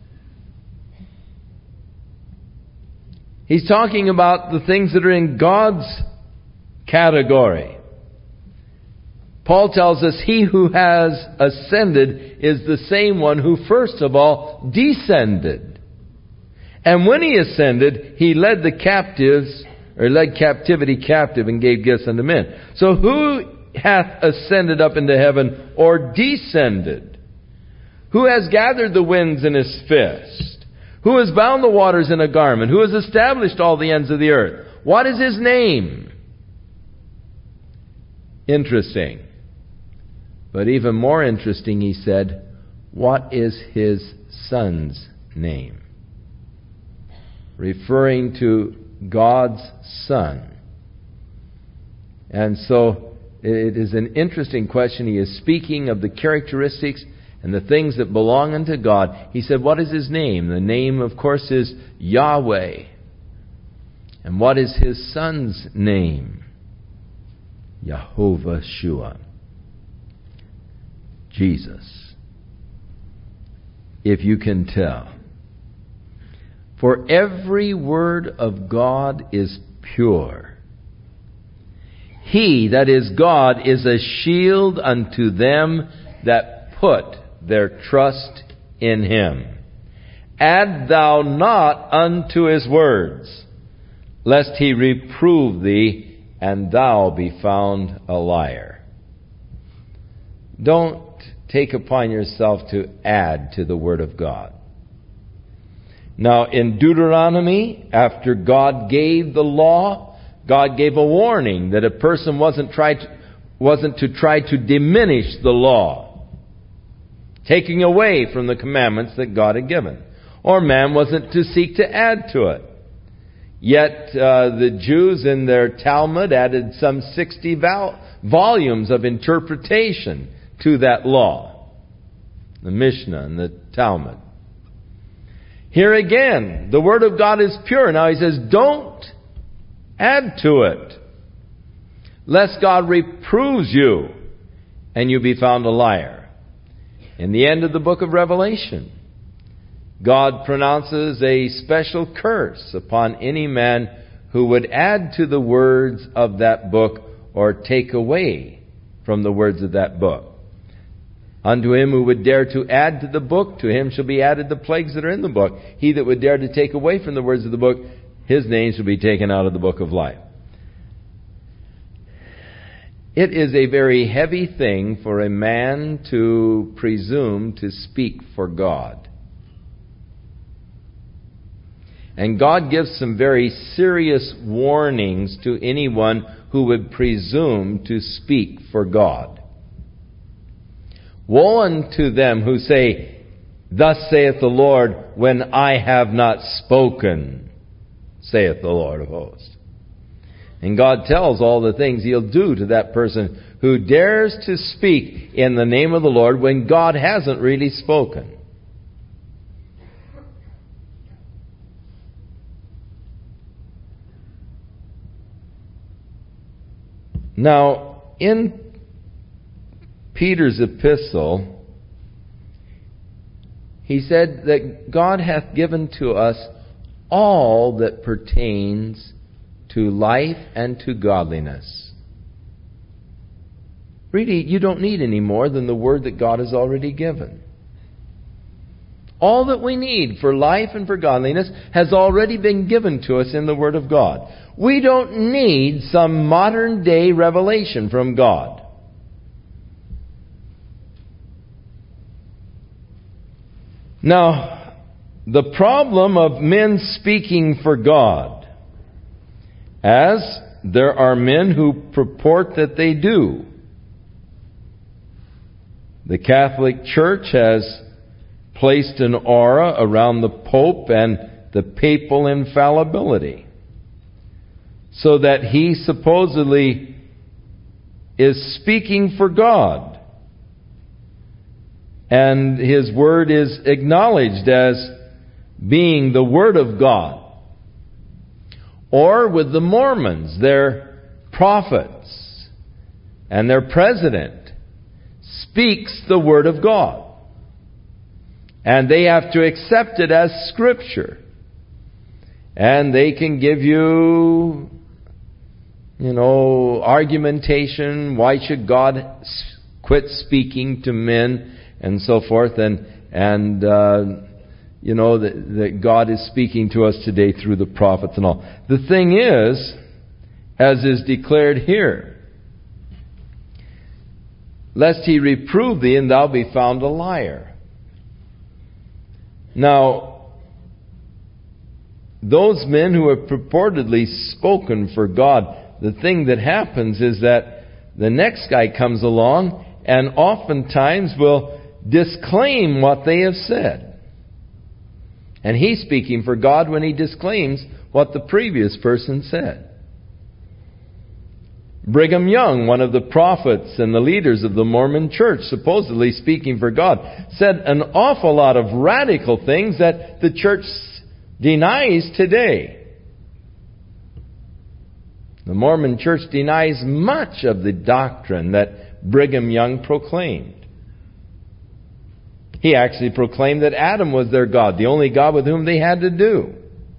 He's talking about the things that are in God's category. Paul tells us he who has ascended is the same one who first of all descended. And when he ascended, he led the captives, or led captivity captive and gave gifts unto men. So who hath ascended up into heaven or descended? Who has gathered the winds in his fist? Who has bound the waters in a garment? Who has established all the ends of the earth? What is his name? Interesting. But even more interesting, he said, what is his son's name? Referring to God's Son. And so it is an interesting question. He is speaking of the characteristics and the things that belong unto God. He said, what is his name? The name, of course, is Yahweh. And what is his Son's name? Yehovah Shua. Jesus. If you can tell. For every word of God is pure. He, that is God, is a shield unto them that put their trust in him. Add thou not unto his words, lest he reprove thee, and thou be found a liar. Don't take upon yourself to add to the Word of God. Now, in Deuteronomy, after God gave the law, God gave a warning that a person wasn't try to, wasn't to try to diminish the law, taking away from the commandments that God had given. Or man wasn't to seek to add to it. Yet uh, the Jews in their Talmud added some sixty vol- volumes of interpretation to that law. The Mishnah and the Talmud. Here again, the Word of God is pure. Now he says, don't add to it, lest God reproves you and you be found a liar. In the end of the book of Revelation, God pronounces a special curse upon any man who would add to the words of that book or take away from the words of that book. Unto him who would dare to add to the book, to him shall be added the plagues that are in the book. He that would dare to take away from the words of the book, his name shall be taken out of the book of life. It is a very heavy thing for a man to presume to speak for God. And God gives some very serious warnings to anyone who would presume to speak for God. Woe unto them who say, thus saith the Lord, when I have not spoken, saith the Lord of hosts. And God tells all the things He'll do to that person who dares to speak in the name of the Lord when God hasn't really spoken. Now, in Peter's epistle, he said that God hath given to us all that pertains to life and to godliness. Really, you don't need any more than the Word that God has already given. All that we need for life and for godliness has already been given to us in the Word of God. We don't need some modern day revelation from God. Now, the problem of men speaking for God, as there are men who purport that they do. The Catholic Church has placed an aura around the Pope and the papal infallibility, so that he supposedly is speaking for God, and his word is acknowledged as being the Word of God. Or with the Mormons, their prophets and their president speaks the Word of God, and they have to accept it as Scripture. And they can give you, you know, argumentation. Why should God quit speaking to men and so forth? And, and uh, you know, that, that God is speaking to us today through the prophets and all. The thing is, as is declared here, lest he reprove thee and thou be found a liar. Now, those men who have purportedly spoken for God, the thing that happens is that the next guy comes along and oftentimes will disclaim what they have said. And he's speaking for God when he disclaims what the previous person said. Brigham Young, one of the prophets and the leaders of the Mormon Church, supposedly speaking for God, said an awful lot of radical things that the church denies today. The Mormon Church denies much of the doctrine that Brigham Young proclaimed. He actually proclaimed that Adam was their God, the only God with whom they had to do.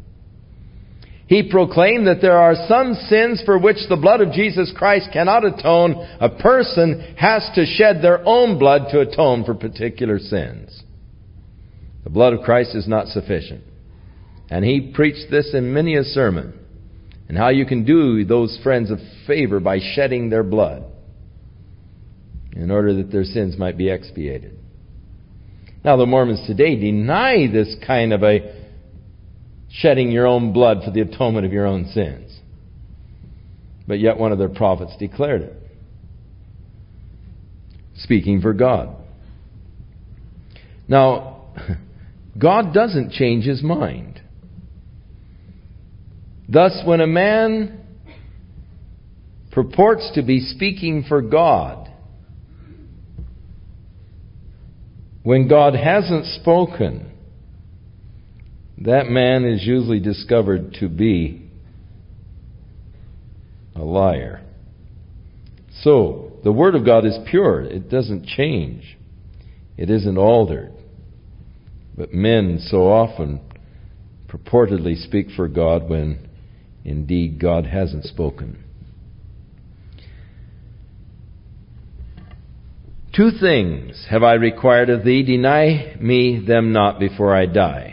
He proclaimed that there are some sins for which the blood of Jesus Christ cannot atone. A person has to shed their own blood to atone for particular sins. The blood of Christ is not sufficient. And he preached this in many a sermon. And how you can do those friends a favor by shedding their blood in order that their sins might be expiated. Now the Mormons today deny this kind of a shedding your own blood for the atonement of your own sins. But yet one of their prophets declared it, speaking for God. Now, God doesn't change His mind. Thus, when a man purports to be speaking for God, when God hasn't spoken, that man is usually discovered to be a liar. So, the Word of God is pure. It doesn't change. It isn't altered. But men so often purportedly speak for God when indeed God hasn't spoken. Two things have I required of thee, deny me them not before I die.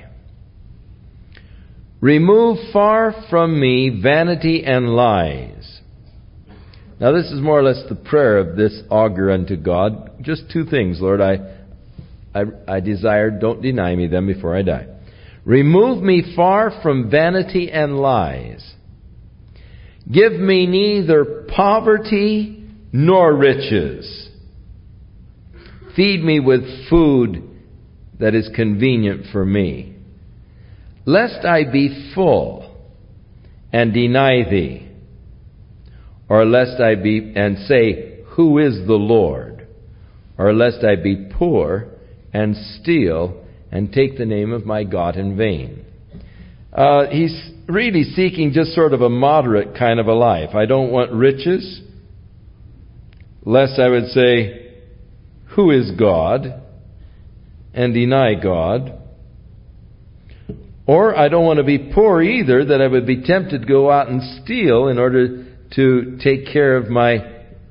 Remove far from me vanity and lies. Now this is more or less the prayer of this augur unto God. Just two things, Lord, I, I, I desire, don't deny me them before I die. Remove me far from vanity and lies. Give me neither poverty nor riches. Feed me with food that is convenient for me, lest I be full and deny thee, or lest I be and say, who is the Lord? Or lest I be poor and steal and take the name of my God in vain. Uh, he's really seeking just sort of a moderate kind of a life. I don't want riches, lest I would say, who is God? And deny God. Or I don't want to be poor either, that I would be tempted to go out and steal in order to take care of my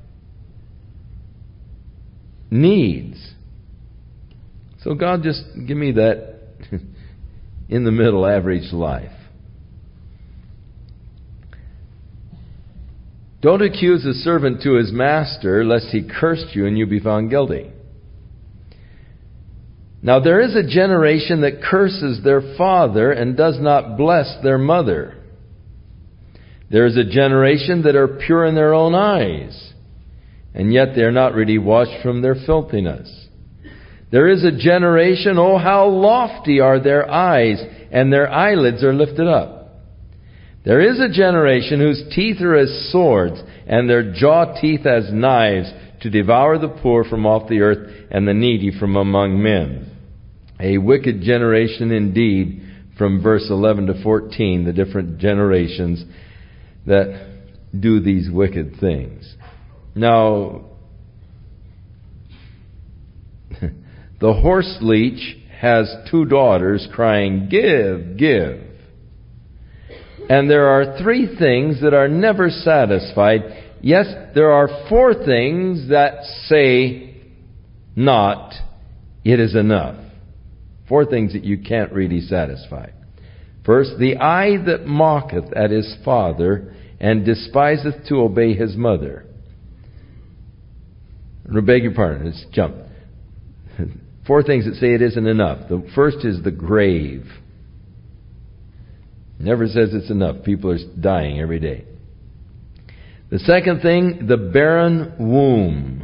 needs. So God, just give me that in the middle average life. Don't accuse a servant to his master, lest he curse you and you be found guilty. Now there is a generation that curses their father and does not bless their mother. There is a generation that are pure in their own eyes, and yet they are not really washed from their filthiness. There is a generation, oh how lofty are their eyes, and their eyelids are lifted up. There is a generation whose teeth are as swords, and their jaw teeth as knives, to devour the poor from off the earth, and the needy from among men. A wicked generation indeed, from verse eleven to fourteen, the different generations that do these wicked things. Now, the horse leech has two daughters crying, "Give, give." And there are three things that are never satisfied. Yes, there are four things that say not, "It is enough." Four things that you can't really satisfy. First, the eye that mocketh at his father and despiseth to obey his mother. I beg your pardon, let's jump. Four things that say it isn't enough. The first is the grave. Never says it's enough. People are dying every day. The second thing, the barren womb.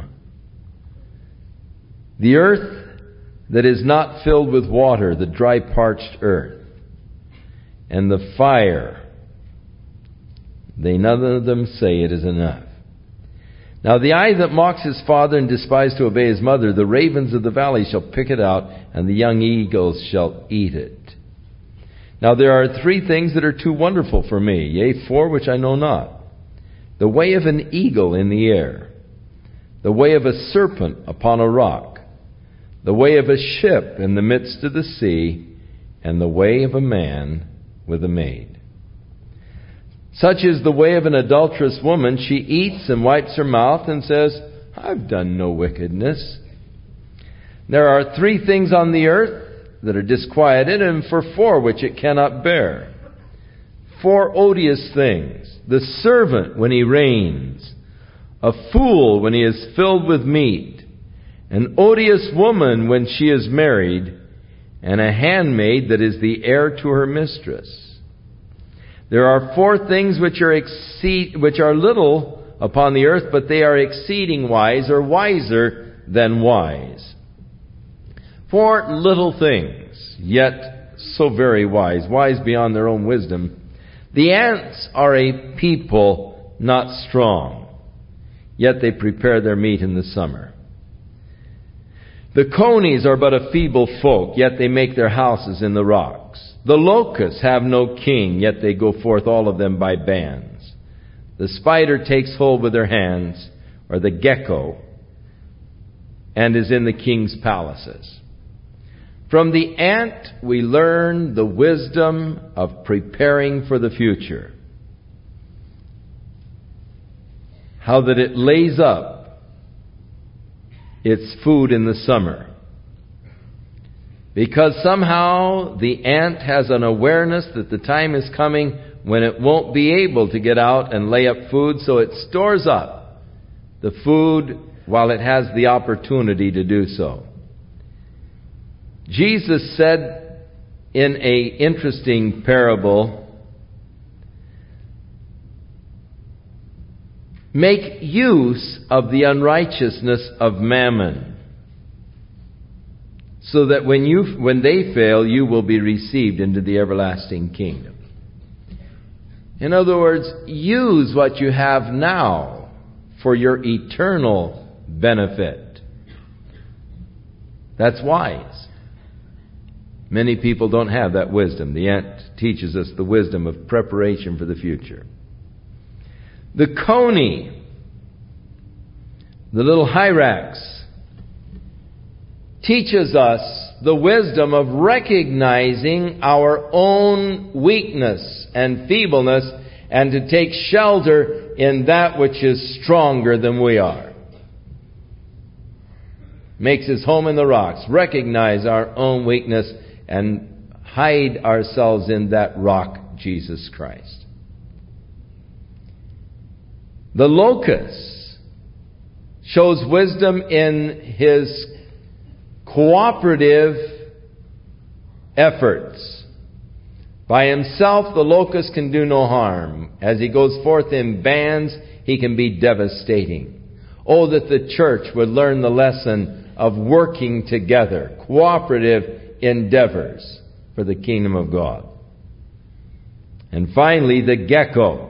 The earth that is not filled with water, the dry parched earth. And the fire. They none of them say it is enough. Now the eye that mocks his father and despises to obey his mother, the ravens of the valley shall pick it out, and the young eagles shall eat it. Now there are three things that are too wonderful for me, yea, four which I know not. The way of an eagle in the air, the way of a serpent upon a rock, the way of a ship in the midst of the sea, and the way of a man with a maid. Such is the way of an adulterous woman. She eats and wipes her mouth and says, "I've done no wickedness." There are three things on the earth that are disquieted, and for four which it cannot bear. Four odious things. The servant when he reigns, a fool when he is filled with meat, an odious woman when she is married, and a handmaid that is the heir to her mistress. There are four things which are exceed, which are little upon the earth, but they are exceeding wise, or wiser than wise. Four little things, yet so very wise, wise beyond their own wisdom. The ants are a people not strong, yet they prepare their meat in the summer. The conies are but a feeble folk, yet they make their houses in the rocks. The locusts have no king, yet they go forth all of them by bands. The spider takes hold with her hands, or the gecko, and is in the king's palaces. From the ant we learn the wisdom of preparing for the future. How that it lays up its food in the summer. Because somehow the ant has an awareness that the time is coming when it won't be able to get out and lay up food, so it stores up the food while it has the opportunity to do so. Jesus said in an interesting parable, "Make use of the unrighteousness of mammon, so that when you when they fail, you will be received into the everlasting kingdom." In other words, use what you have now for your eternal benefit. That's wise. Many people don't have that wisdom. The ant teaches us the wisdom of preparation for the future. The coney, the little hyrax, teaches us the wisdom of recognizing our own weakness and feebleness and to take shelter in that which is stronger than we are. Makes his home in the rocks. Recognize our own weakness and hide ourselves in that rock, Jesus Christ. The locust shows wisdom in his cooperative efforts. By himself, the locust can do no harm. As he goes forth in bands, he can be devastating. Oh, that the church would learn the lesson of working together, cooperative endeavors for the kingdom of God. And finally, the gecko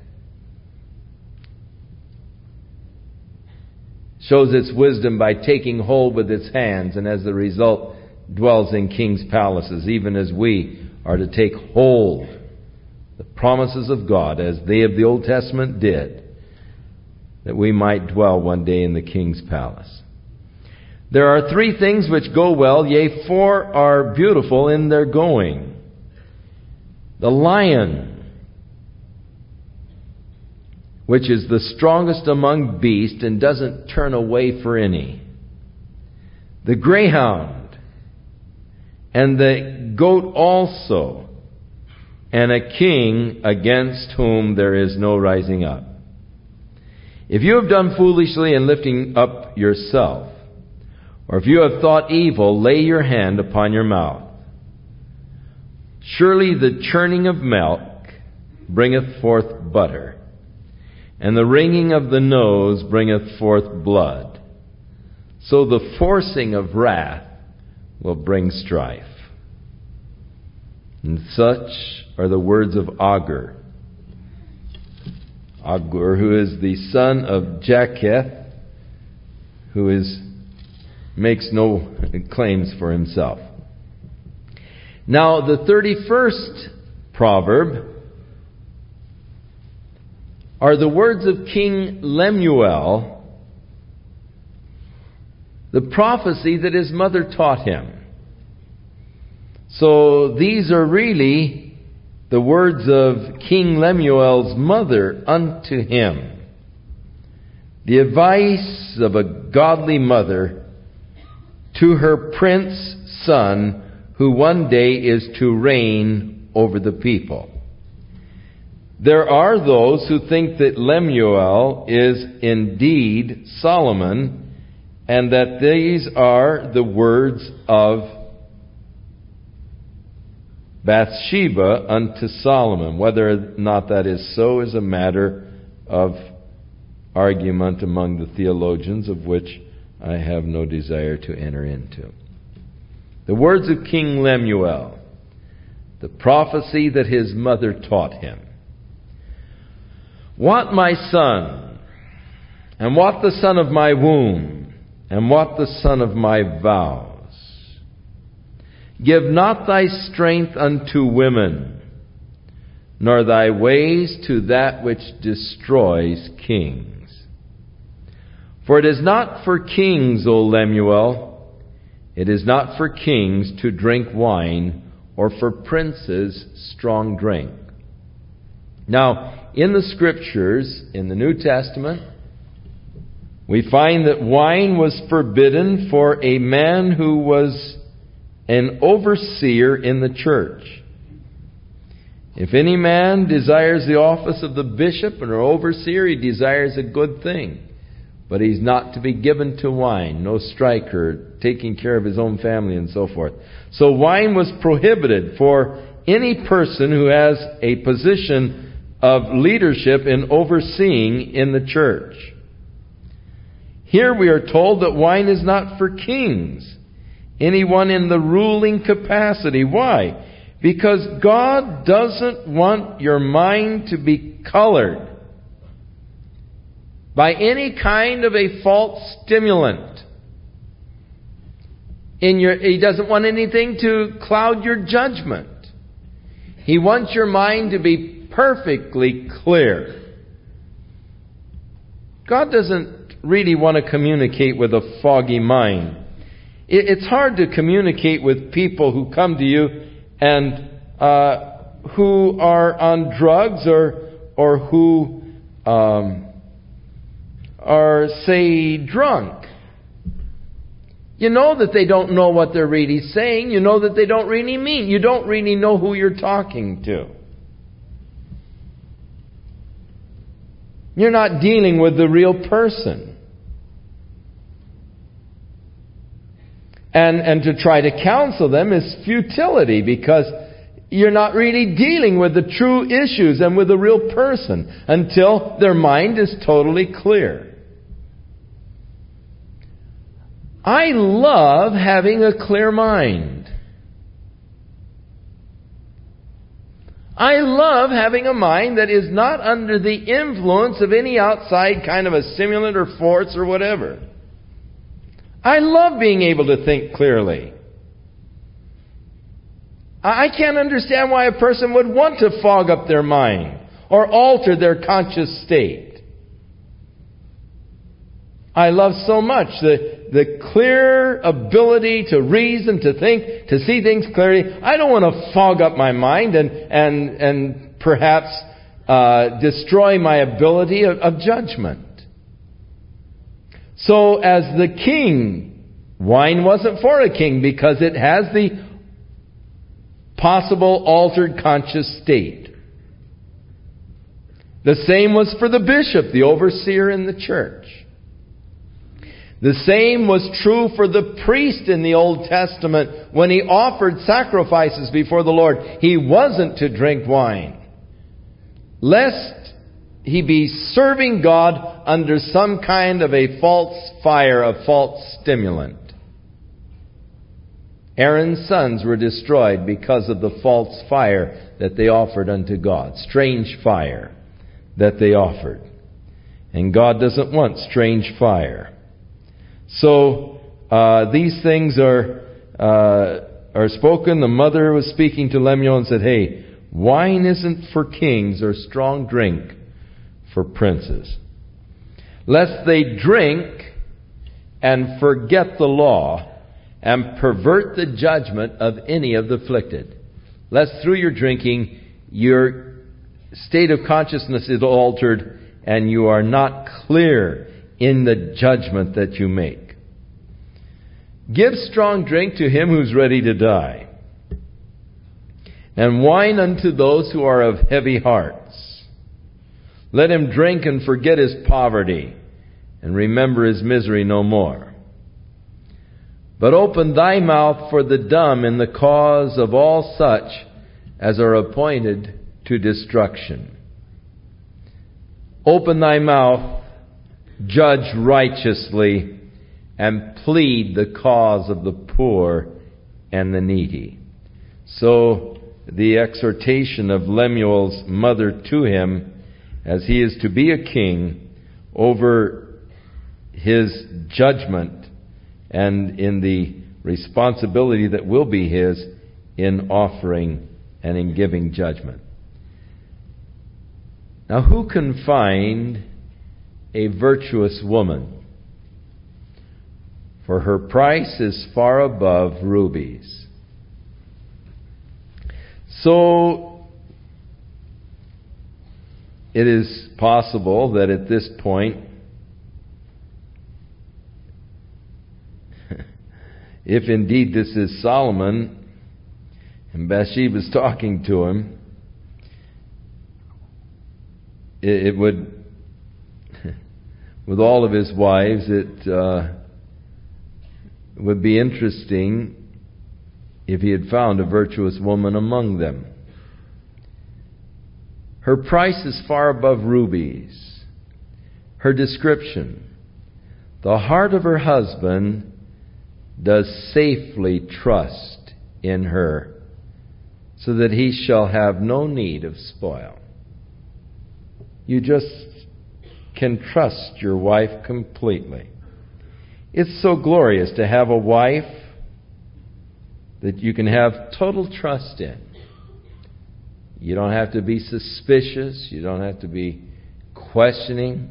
shows its wisdom by taking hold with its hands, and as a result dwells in king's palaces, even as we are to take hold the promises of God as they of the Old Testament did, that we might dwell one day in the king's palace. There are three things which go well, yea, four are beautiful in their going. The lion, which is the strongest among beasts and doesn't turn away for any. The greyhound, and the goat also, and a king against whom there is no rising up. If you have done foolishly in lifting up yourself, or if you have thought evil, lay your hand upon your mouth. Surely the churning of milk bringeth forth butter, and the wringing of the nose bringeth forth blood. So the forcing of wrath will bring strife. And such are the words of Agur. Agur, who is the son of Jaketh, who is makes no claims for himself. Now, the thirty-first proverb are the words of King Lemuel, the prophecy that his mother taught him. So these are really the words of King Lemuel's mother unto him. The advice of a godly mother to her prince son, who one day is to reign over the people. There are those who think that Lemuel is indeed Solomon, and that these are the words of Bathsheba unto Solomon. Whether or not that is so is a matter of argument among the theologians, of which I have no desire to enter into. The words of King Lemuel, the prophecy that his mother taught him. What, my son, and what the son of my womb, and what the son of my vows? Give not thy strength unto women, nor thy ways to that which destroys kings. For it is not for kings, O Lemuel, it is not for kings to drink wine, or for princes strong drink. Now, in the Scriptures, in the New Testament, we find that wine was forbidden for a man who was an overseer in the church. If any man desires the office of the bishop or overseer, he desires a good thing. But he's not to be given to wine, no striker, taking care of his own family and so forth. So wine was prohibited for any person who has a position of leadership in overseeing in the church. Here we are told that wine is not for kings, anyone in the ruling capacity. Why? Because God doesn't want your mind to be colored by any kind of a false stimulant. In your, he doesn't want anything to cloud your judgment. He wants your mind to be perfectly clear. God doesn't really want to communicate with a foggy mind. It's hard to communicate with people who come to you and uh, who are on drugs or or who um, are, say, drunk. You know that they don't know what they're really saying. You know that they don't really mean. You don't really know who you're talking to. You're not dealing with the real person. And, and to try to counsel them is futility, because you're not really dealing with the true issues and with the real person until their mind is totally clear. I love having a clear mind. I love having a mind that is not under the influence of any outside kind of a stimulant or force or whatever. I love being able to think clearly. I can't understand why a person would want to fog up their mind or alter their conscious state. I love so much the, the clear ability to reason, to think, to see things clearly. I don't want to fog up my mind and, and, and perhaps uh, destroy my ability of, of judgment. So as the king, wine wasn't for a king because it has the possible altered conscious state. The same was for the bishop, the overseer in the church. The same was true for the priest in the Old Testament when he offered sacrifices before the Lord. He wasn't to drink wine, lest he be serving God under some kind of a false fire, a false stimulant. Aaron's sons were destroyed because of the false fire that they offered unto God. Strange fire that they offered. And God doesn't want strange fire. So uh, these things are uh, are spoken. The mother was speaking to Lemuel and said, hey, wine isn't for kings or strong drink for princes, lest they drink and forget the law and pervert the judgment of any of the afflicted. Lest through your drinking your state of consciousness is altered and you are not clear in the judgment that you make. Give strong drink to him who's ready to die, and wine unto those who are of heavy hearts. Let him drink and forget his poverty, and remember his misery no more. But open thy mouth for the dumb in the cause of all such as are appointed to destruction. Open thy mouth, judge righteously, and plead the cause of the poor and the needy. So the exhortation of Lemuel's mother to him, as he is to be a king over his judgment and in the responsibility that will be his in offering and in giving judgment. Now, who can find a virtuous woman? For her price is far above rubies. So, it is possible that at this point, if indeed this is Solomon, and Bathsheba's talking to him, it, it would, with all of his wives, it uh, would be interesting if he had found a virtuous woman among them. Her price is far above rubies. Her description: the heart of her husband does safely trust in her, so that he shall have no need of spoil. You just can trust your wife completely. It's so glorious to have a wife that you can have total trust in. You don't have to be suspicious. You don't have to be questioning.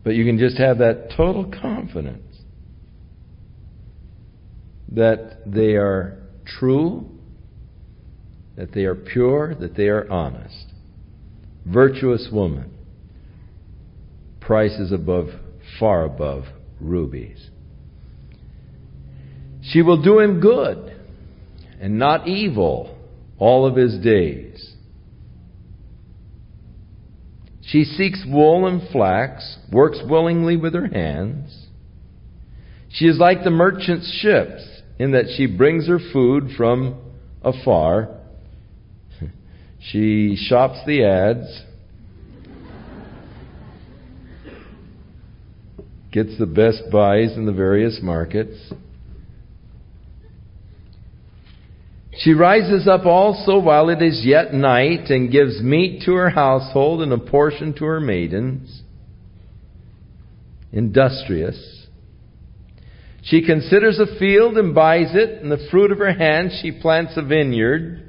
But you can just have that total confidence that they are true, that they are pure, that they are honest. Virtuous woman. Prices above, far above rubies. She will do him good and not evil all of his days. She seeks wool and flax, works willingly with her hands. She is like the merchant's ships, in that she brings her food from afar. She shops the ads, gets the best buys in the various markets. She rises up also while it is yet night, and gives meat to her household and a portion to her maidens. Industrious. She considers a field and buys it, and the fruit of her hand she plants a vineyard.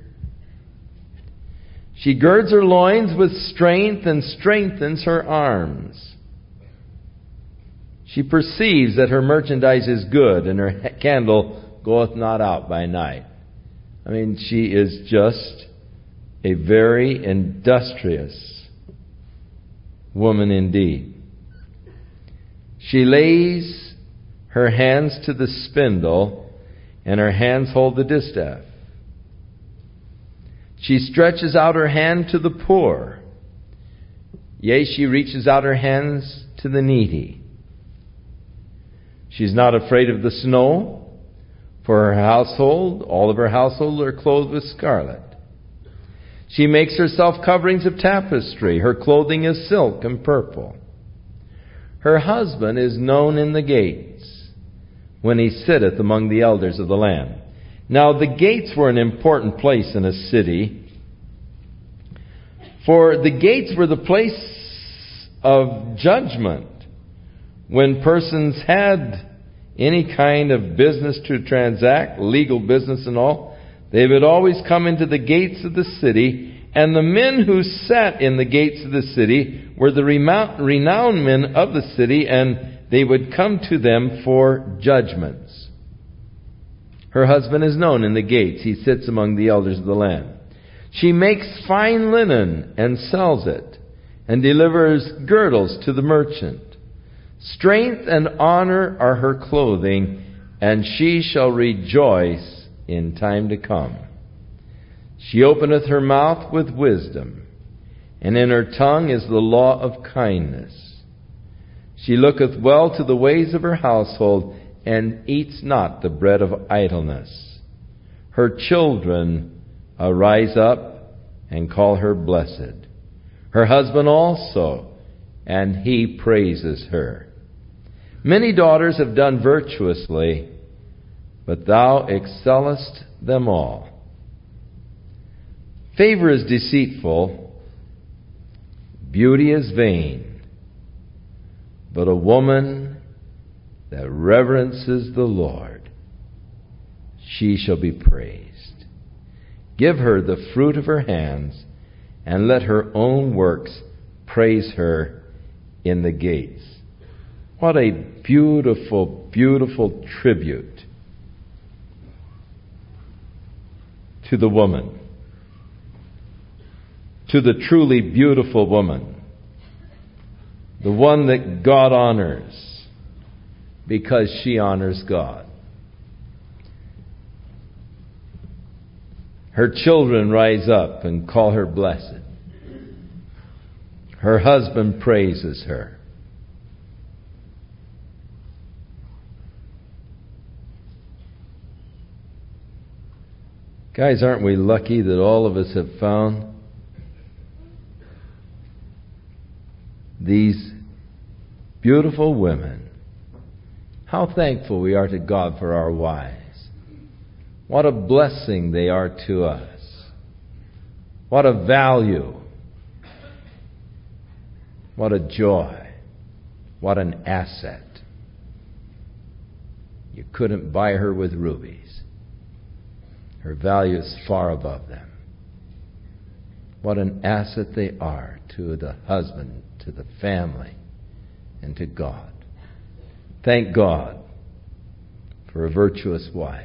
She girds her loins with strength and strengthens her arms. She perceives that her merchandise is good, and her candle goeth not out by night. I mean, she is just a very industrious woman indeed. She lays her hands to the spindle, and her hands hold the distaff. She stretches out her hand to the poor. Yea, she reaches out her hands to the needy. She is not afraid of the snow, for her household, all of her household are clothed with scarlet. She makes herself coverings of tapestry. Her clothing is silk and purple. Her husband is known in the gates, when he sitteth among the elders of the land. Now the gates were an important place in a city, for the gates were the place of judgment. When persons had any kind of business to transact, legal business and all, they would always come into the gates of the city, and the men who sat in the gates of the city were the renowned men of the city, and they would come to them for judgments. Her husband is known in the gates. He sits among the elders of the land. She makes fine linen and sells it, and delivers girdles to the merchant. Strength and honor are her clothing, and she shall rejoice in time to come. She openeth her mouth with wisdom, and in her tongue is the law of kindness. She looketh well to the ways of her household, and eats not the bread of idleness. Her children arise up and call her blessed. Her husband also, and he praises her. Many daughters have done virtuously, but thou excellest them all. Favor is deceitful, beauty is vain. But a woman that reverences the Lord, she shall be praised. Give her the fruit of her hands, and let her own works praise her in the gates. What a beautiful, beautiful tribute to the woman, to the truly beautiful woman. The one that God honors because she honors God. Her children rise up and call her blessed. Her husband praises her. Guys, aren't we lucky that all of us have found these beautiful women? How thankful we are to God for our wives. What a blessing they are to us. What a value. What a joy. What an asset. You couldn't buy her with rubies. Her value is far above them. What an asset they are to the husband, to the family, and to God. Thank God for a virtuous wife.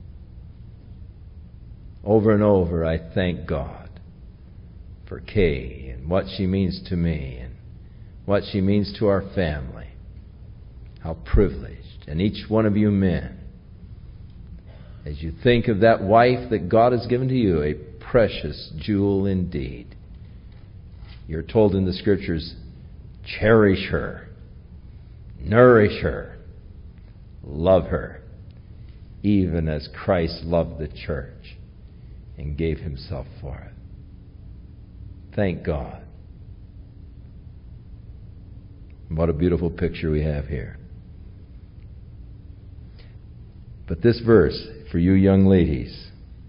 Over and over, I thank God for Kay and what she means to me and what she means to our family. How privileged. And each one of you men, as you think of that wife that God has given to you, a precious jewel indeed. You're told in the Scriptures, cherish her, nourish her, love her, even as Christ loved the church and gave Himself for it. Thank God. What a beautiful picture we have here. But this verse, for you young ladies,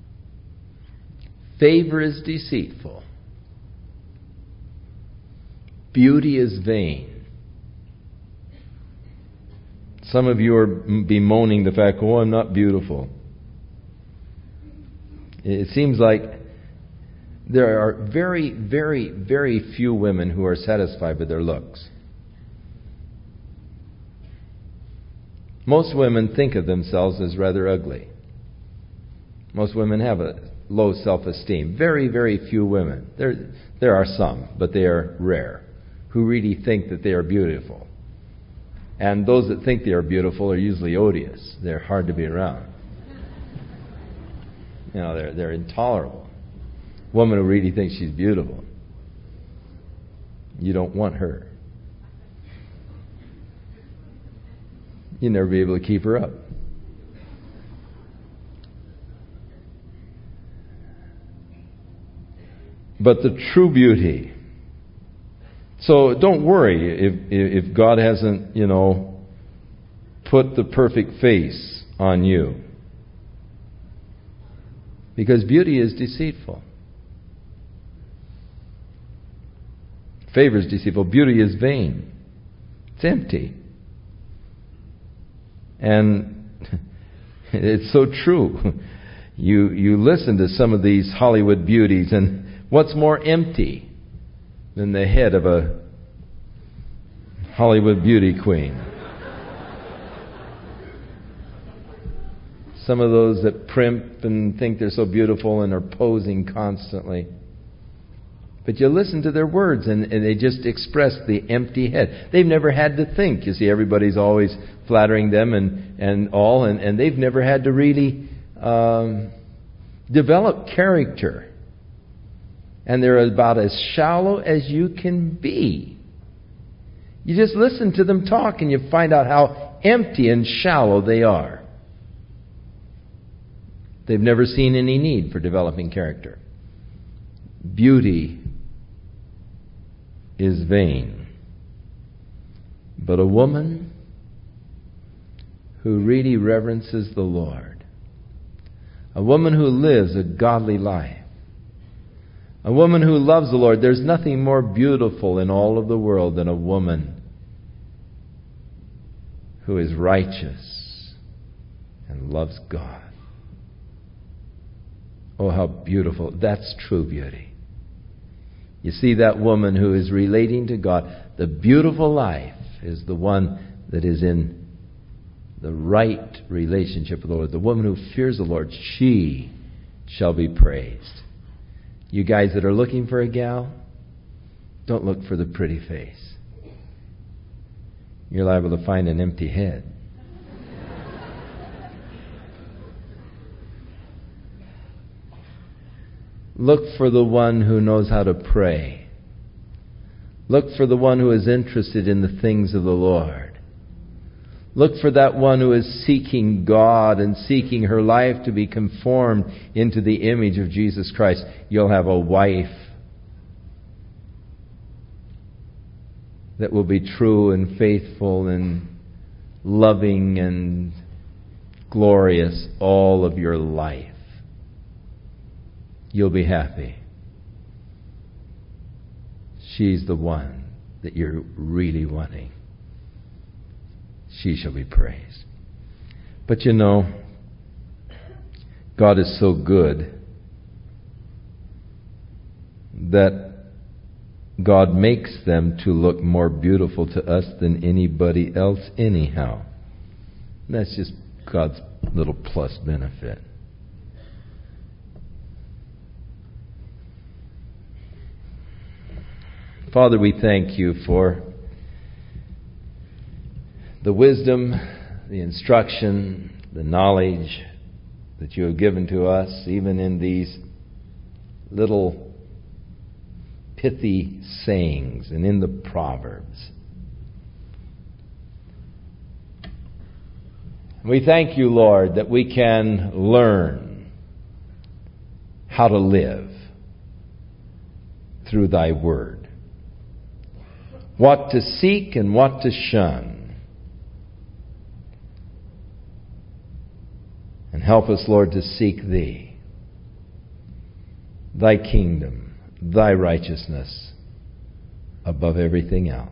favor is deceitful. Beauty is vain. Some of you are bemoaning the fact, oh, I'm not beautiful. It seems like there are very, very, very few women who are satisfied with their looks. Most women think of themselves as rather ugly. Most women have a low self-esteem. Very, very few women. There, there are some, but they are rare, who really think that they are beautiful. And those that think they are beautiful are usually odious. They're hard to be around. You know, they're, they're intolerable. A woman who really thinks she's beautiful, you don't want her. You'll never be able to keep her up. But the true beauty. So don't worry if if God hasn't, you know, put the perfect face on you. Because beauty is deceitful. Favor is deceitful. Beauty is vain. It's empty. And it's so true. You you listen to some of these Hollywood beauties, and what's more empty than the head of a Hollywood beauty queen? Some of those that primp and think they're so beautiful and are posing constantly. But you listen to their words and, and they just express the empty head. They've never had to think. You see, everybody's always flattering them and, and all, and, and they've never had to really um, develop character. And they're about as shallow as you can be. You just listen to them talk and you find out how empty and shallow they are. They've never seen any need for developing character. Beauty is vain. But a woman who really reverences the Lord, a woman who lives a godly life, a woman who loves the Lord, there's nothing more beautiful in all of the world than a woman who is righteous and loves God. Oh, how beautiful. That's true beauty. You see, that woman who is relating to God, the beautiful life is the one that is in the right relationship with the Lord. The woman who fears the Lord, she shall be praised. You guys that are looking for a gal, don't look for the pretty face. You're liable to find an empty head. Look for the one who knows how to pray. Look for the one who is interested in the things of the Lord. Look for that one who is seeking God and seeking her life to be conformed into the image of Jesus Christ. You'll have a wife that will be true and faithful and loving and glorious all of your life. You'll be happy. She's the one that you're really wanting. She shall be praised. But you know, God is so good that God makes them to look more beautiful to us than anybody else anyhow. That's just God's little plus benefit. Father, we thank you for the wisdom, the instruction, the knowledge that you have given to us, even in these little pithy sayings and in the Proverbs. We thank you, Lord, that we can learn how to live through thy word. What to seek and what to shun. And help us, Lord, to seek thee, thy kingdom, thy righteousness above everything else.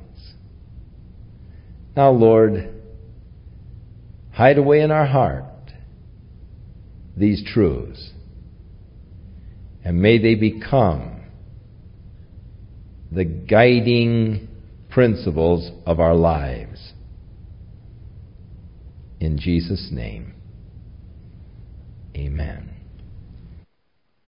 Now, Lord, hide away in our heart these truths, and may they become the guiding principles of our lives. In Jesus' name, amen.